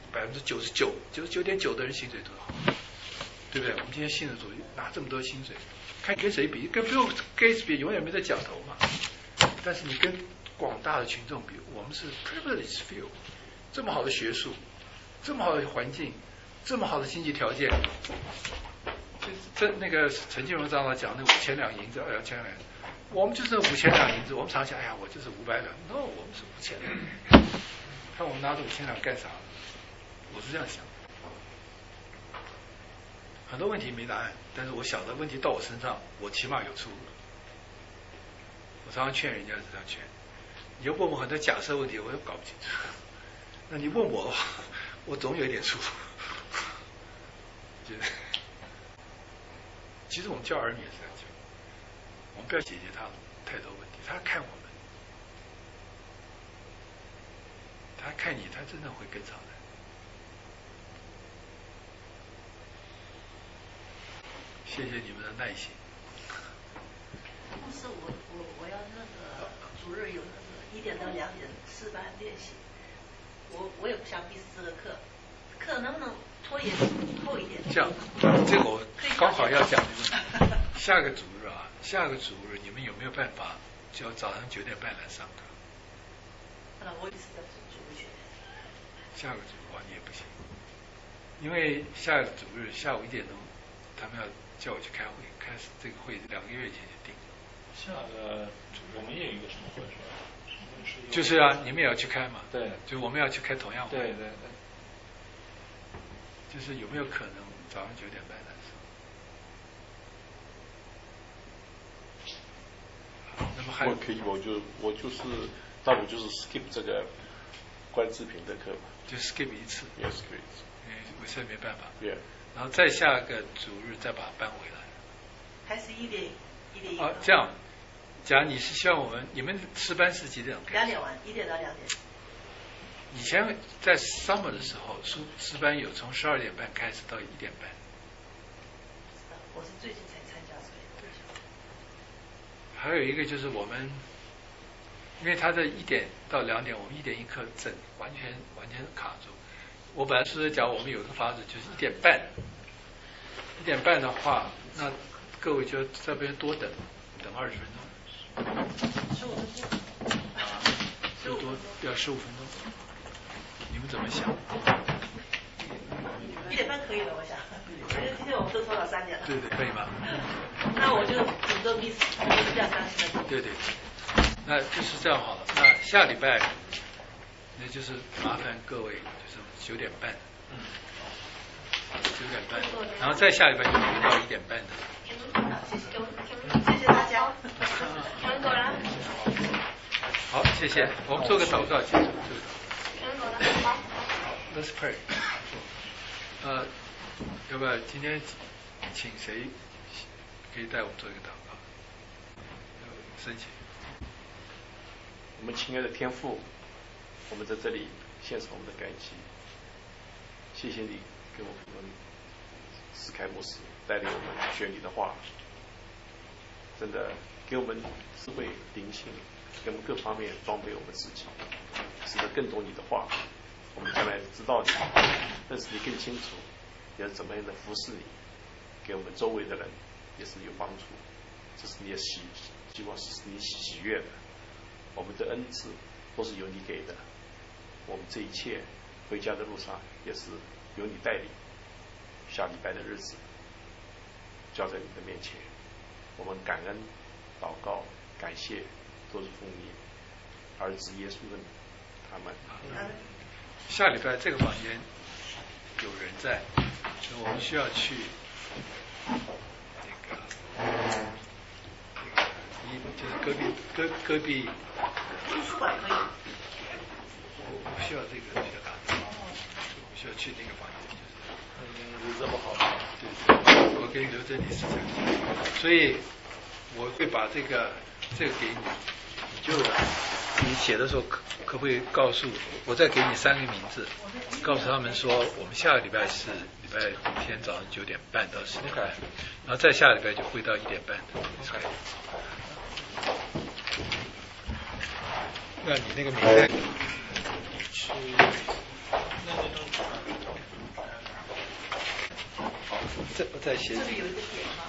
Speaker 2: 99.9%的人薪水都好，对不对？我们今天信的主拿这么多薪水，看跟谁比，跟不用跟谁比，永远没在讲头嘛。但是你跟广大的群众比，我们是 privileged few， 这么好的学术，这么好的环境，这么好的经济条件。那个陈金荣长老讲那5000两银子，2000两，我们就是5000两银子。我们常想，我就是500两 ，no， 我们是5000两。看我们拿着5000两干啥？我是这样想。很多问题没答案，但是我想的问题到我身上，我起码有出路。我常常劝人家是这样劝，你要问我很多假设问题，我又搞不清楚。那你问我，我总有一点出路。其实我们教儿女也是这样教，我们不要解决他太多问题，他看我们，他看你，他真的会跟上来。谢谢你们的耐心。
Speaker 10: 但是我要那个主日有那个1点到2点4班练习，我也不想逼死这个课能不能拖延后一点？
Speaker 2: 这样，这个我刚好要讲这个。下个主日你们有没有办法就要早上9点半来上课？
Speaker 10: 我也是要主日学。
Speaker 2: 下个主日你也不行，因为下个主日下午1点钟，他们要叫我去开会，开始这个会2个月前就定了。
Speaker 8: 下个我们也有一个什么会是吧？
Speaker 2: 就是你们也要去开嘛？
Speaker 8: 对，
Speaker 2: 就我们要去开同样会。
Speaker 8: 对。
Speaker 2: 就是有没有可能早上9点半来上？那么还有
Speaker 8: 可以，我就是那我就是 skip 这个关志平的课嘛，
Speaker 2: 就 skip 一次。
Speaker 8: 也 skip 一次。
Speaker 2: 我现在没办法。
Speaker 8: Yeah。
Speaker 2: 然后再下个主日再把它搬回来。
Speaker 10: 还是1点
Speaker 2: 这样，假如你是希望你们诗班是几点开始？2
Speaker 10: 点完，1点到2点。
Speaker 2: 以前在 summer 的时候，诗班有从12点半开始到1点半。
Speaker 10: 我是最近才参加，所以
Speaker 2: 还有一个就是我们，因为他在1点到2点，我们1点1刻整完全卡住。我本来是讲我们有一个法子，就是1点半。1点半的话，那各位就在这边多等20分钟。
Speaker 10: 15分钟。
Speaker 2: 最多要15分钟。你们怎么想？
Speaker 10: 1点半可以了，我想。因为今天我们都拖到3点了。
Speaker 2: 对，可以吗？
Speaker 10: 那我就顶多miss 这样30分钟。
Speaker 2: 对，那就是这样好了。那下礼拜，那就是麻烦各位就是9点半，9点半，然后再下礼拜就回到1点半的。
Speaker 10: 谢谢大家。
Speaker 2: 好，谢谢。我们做个祷告结束。好 ，Let's pray。要不要今天请谁可以带我们做一个祷告？申请。
Speaker 8: 我们亲爱的天父，我们在这里献上我们的感激，谢谢你给我们史凯牧师带领我们学你的话，真的给我们智慧灵性，给我们各方面装备我们自己，使得更懂你的话，我们将来知道你，认识你更清楚，要怎么样的服侍你，给我们周围的人也是有帮助。这是你的希望是你喜悦的。我们的恩赐都是由你给的，我们这一切回家的路上也是由你带领。下礼拜的日子交在你的面前，我们感恩、祷告、感谢，都是奉你儿子耶稣的名，他们。
Speaker 2: 下礼拜这个房间有人在，所以我们需要去就是隔壁
Speaker 10: 图书馆可以。
Speaker 2: 我不需要这个，需要打字，我需要去那个房间，就是
Speaker 1: 这么好。
Speaker 2: 对，我给你留这里是这样，所以我会把这个给你，你就你写的时候可不可以告诉我再给你3个名字，告诉他们说我们下个礼拜是礼拜天早上9点半到10点半，然后再下礼拜就会到1点半。那你那个名单我再写。
Speaker 10: 这里有一个点吗？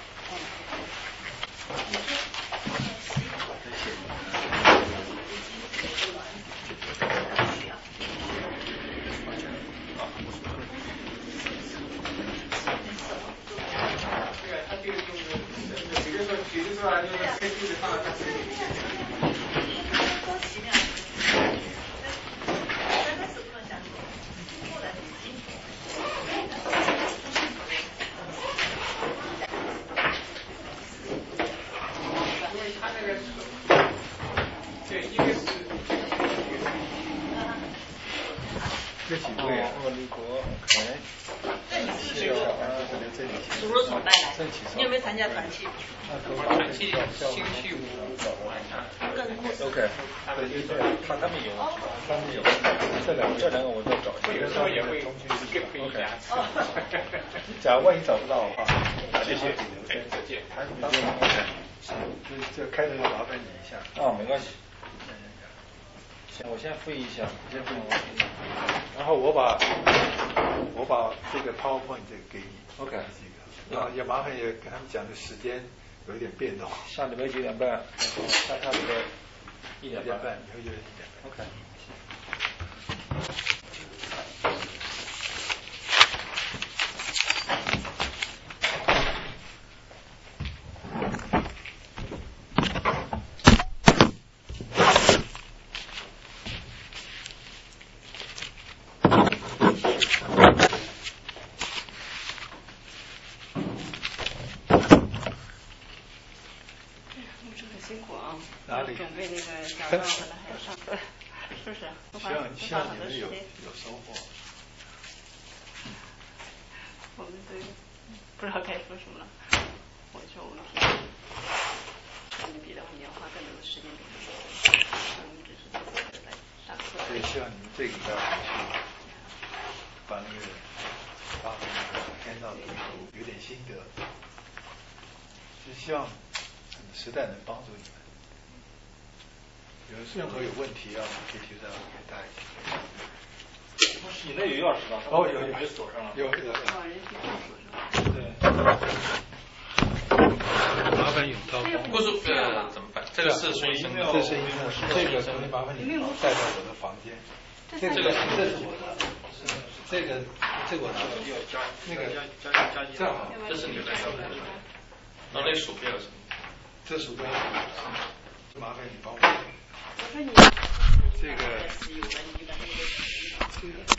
Speaker 2: 这几位啊，李国，
Speaker 10: 主任怎么带来？你有没有参加团契？
Speaker 6: 团契星期5晚上。
Speaker 3: OK， 对，他们有，这两个我再找一下。
Speaker 6: 有时候也会 skip 一下。
Speaker 3: 假如万一找不到的话，
Speaker 6: 谢谢，再见。
Speaker 2: 这开头要麻烦你一下。
Speaker 3: 没关系。行，我先复议一下，
Speaker 2: 然后我把这个 PowerPoint 给你
Speaker 3: ，OK，
Speaker 2: 然后也麻烦也跟他们讲的时间有一点变动，
Speaker 3: 下礼拜9点半，下礼拜1点半，
Speaker 2: 以后就1点半
Speaker 3: ，OK。
Speaker 7: 准备那个讲到完了还要上课，是不是？
Speaker 2: 希望你们有收获。
Speaker 7: 我们都不知道该说什么了。我说我们平时跟你比的话，你要花更多的时间给我们只是来上课。
Speaker 2: 所以希望你们这个礼拜去把那个天道读书有点心得，就希望时代能帮助你们。有任何有问题啊，可以提出来，我给大家一起。
Speaker 3: 你那有钥匙吧？
Speaker 2: 有
Speaker 3: 锁上了。
Speaker 2: 有。
Speaker 3: 对。
Speaker 2: 麻烦永涛。
Speaker 1: 过数怎么办？这个是孙医生的。
Speaker 2: 这是医生的，这个麻烦你带到我的房间。这个是我的。 这个我知道，那个这样好，
Speaker 1: 这是你的手表，然后那鼠标是什么？
Speaker 2: 这鼠标麻烦你帮我。
Speaker 7: 我说你
Speaker 2: 这个。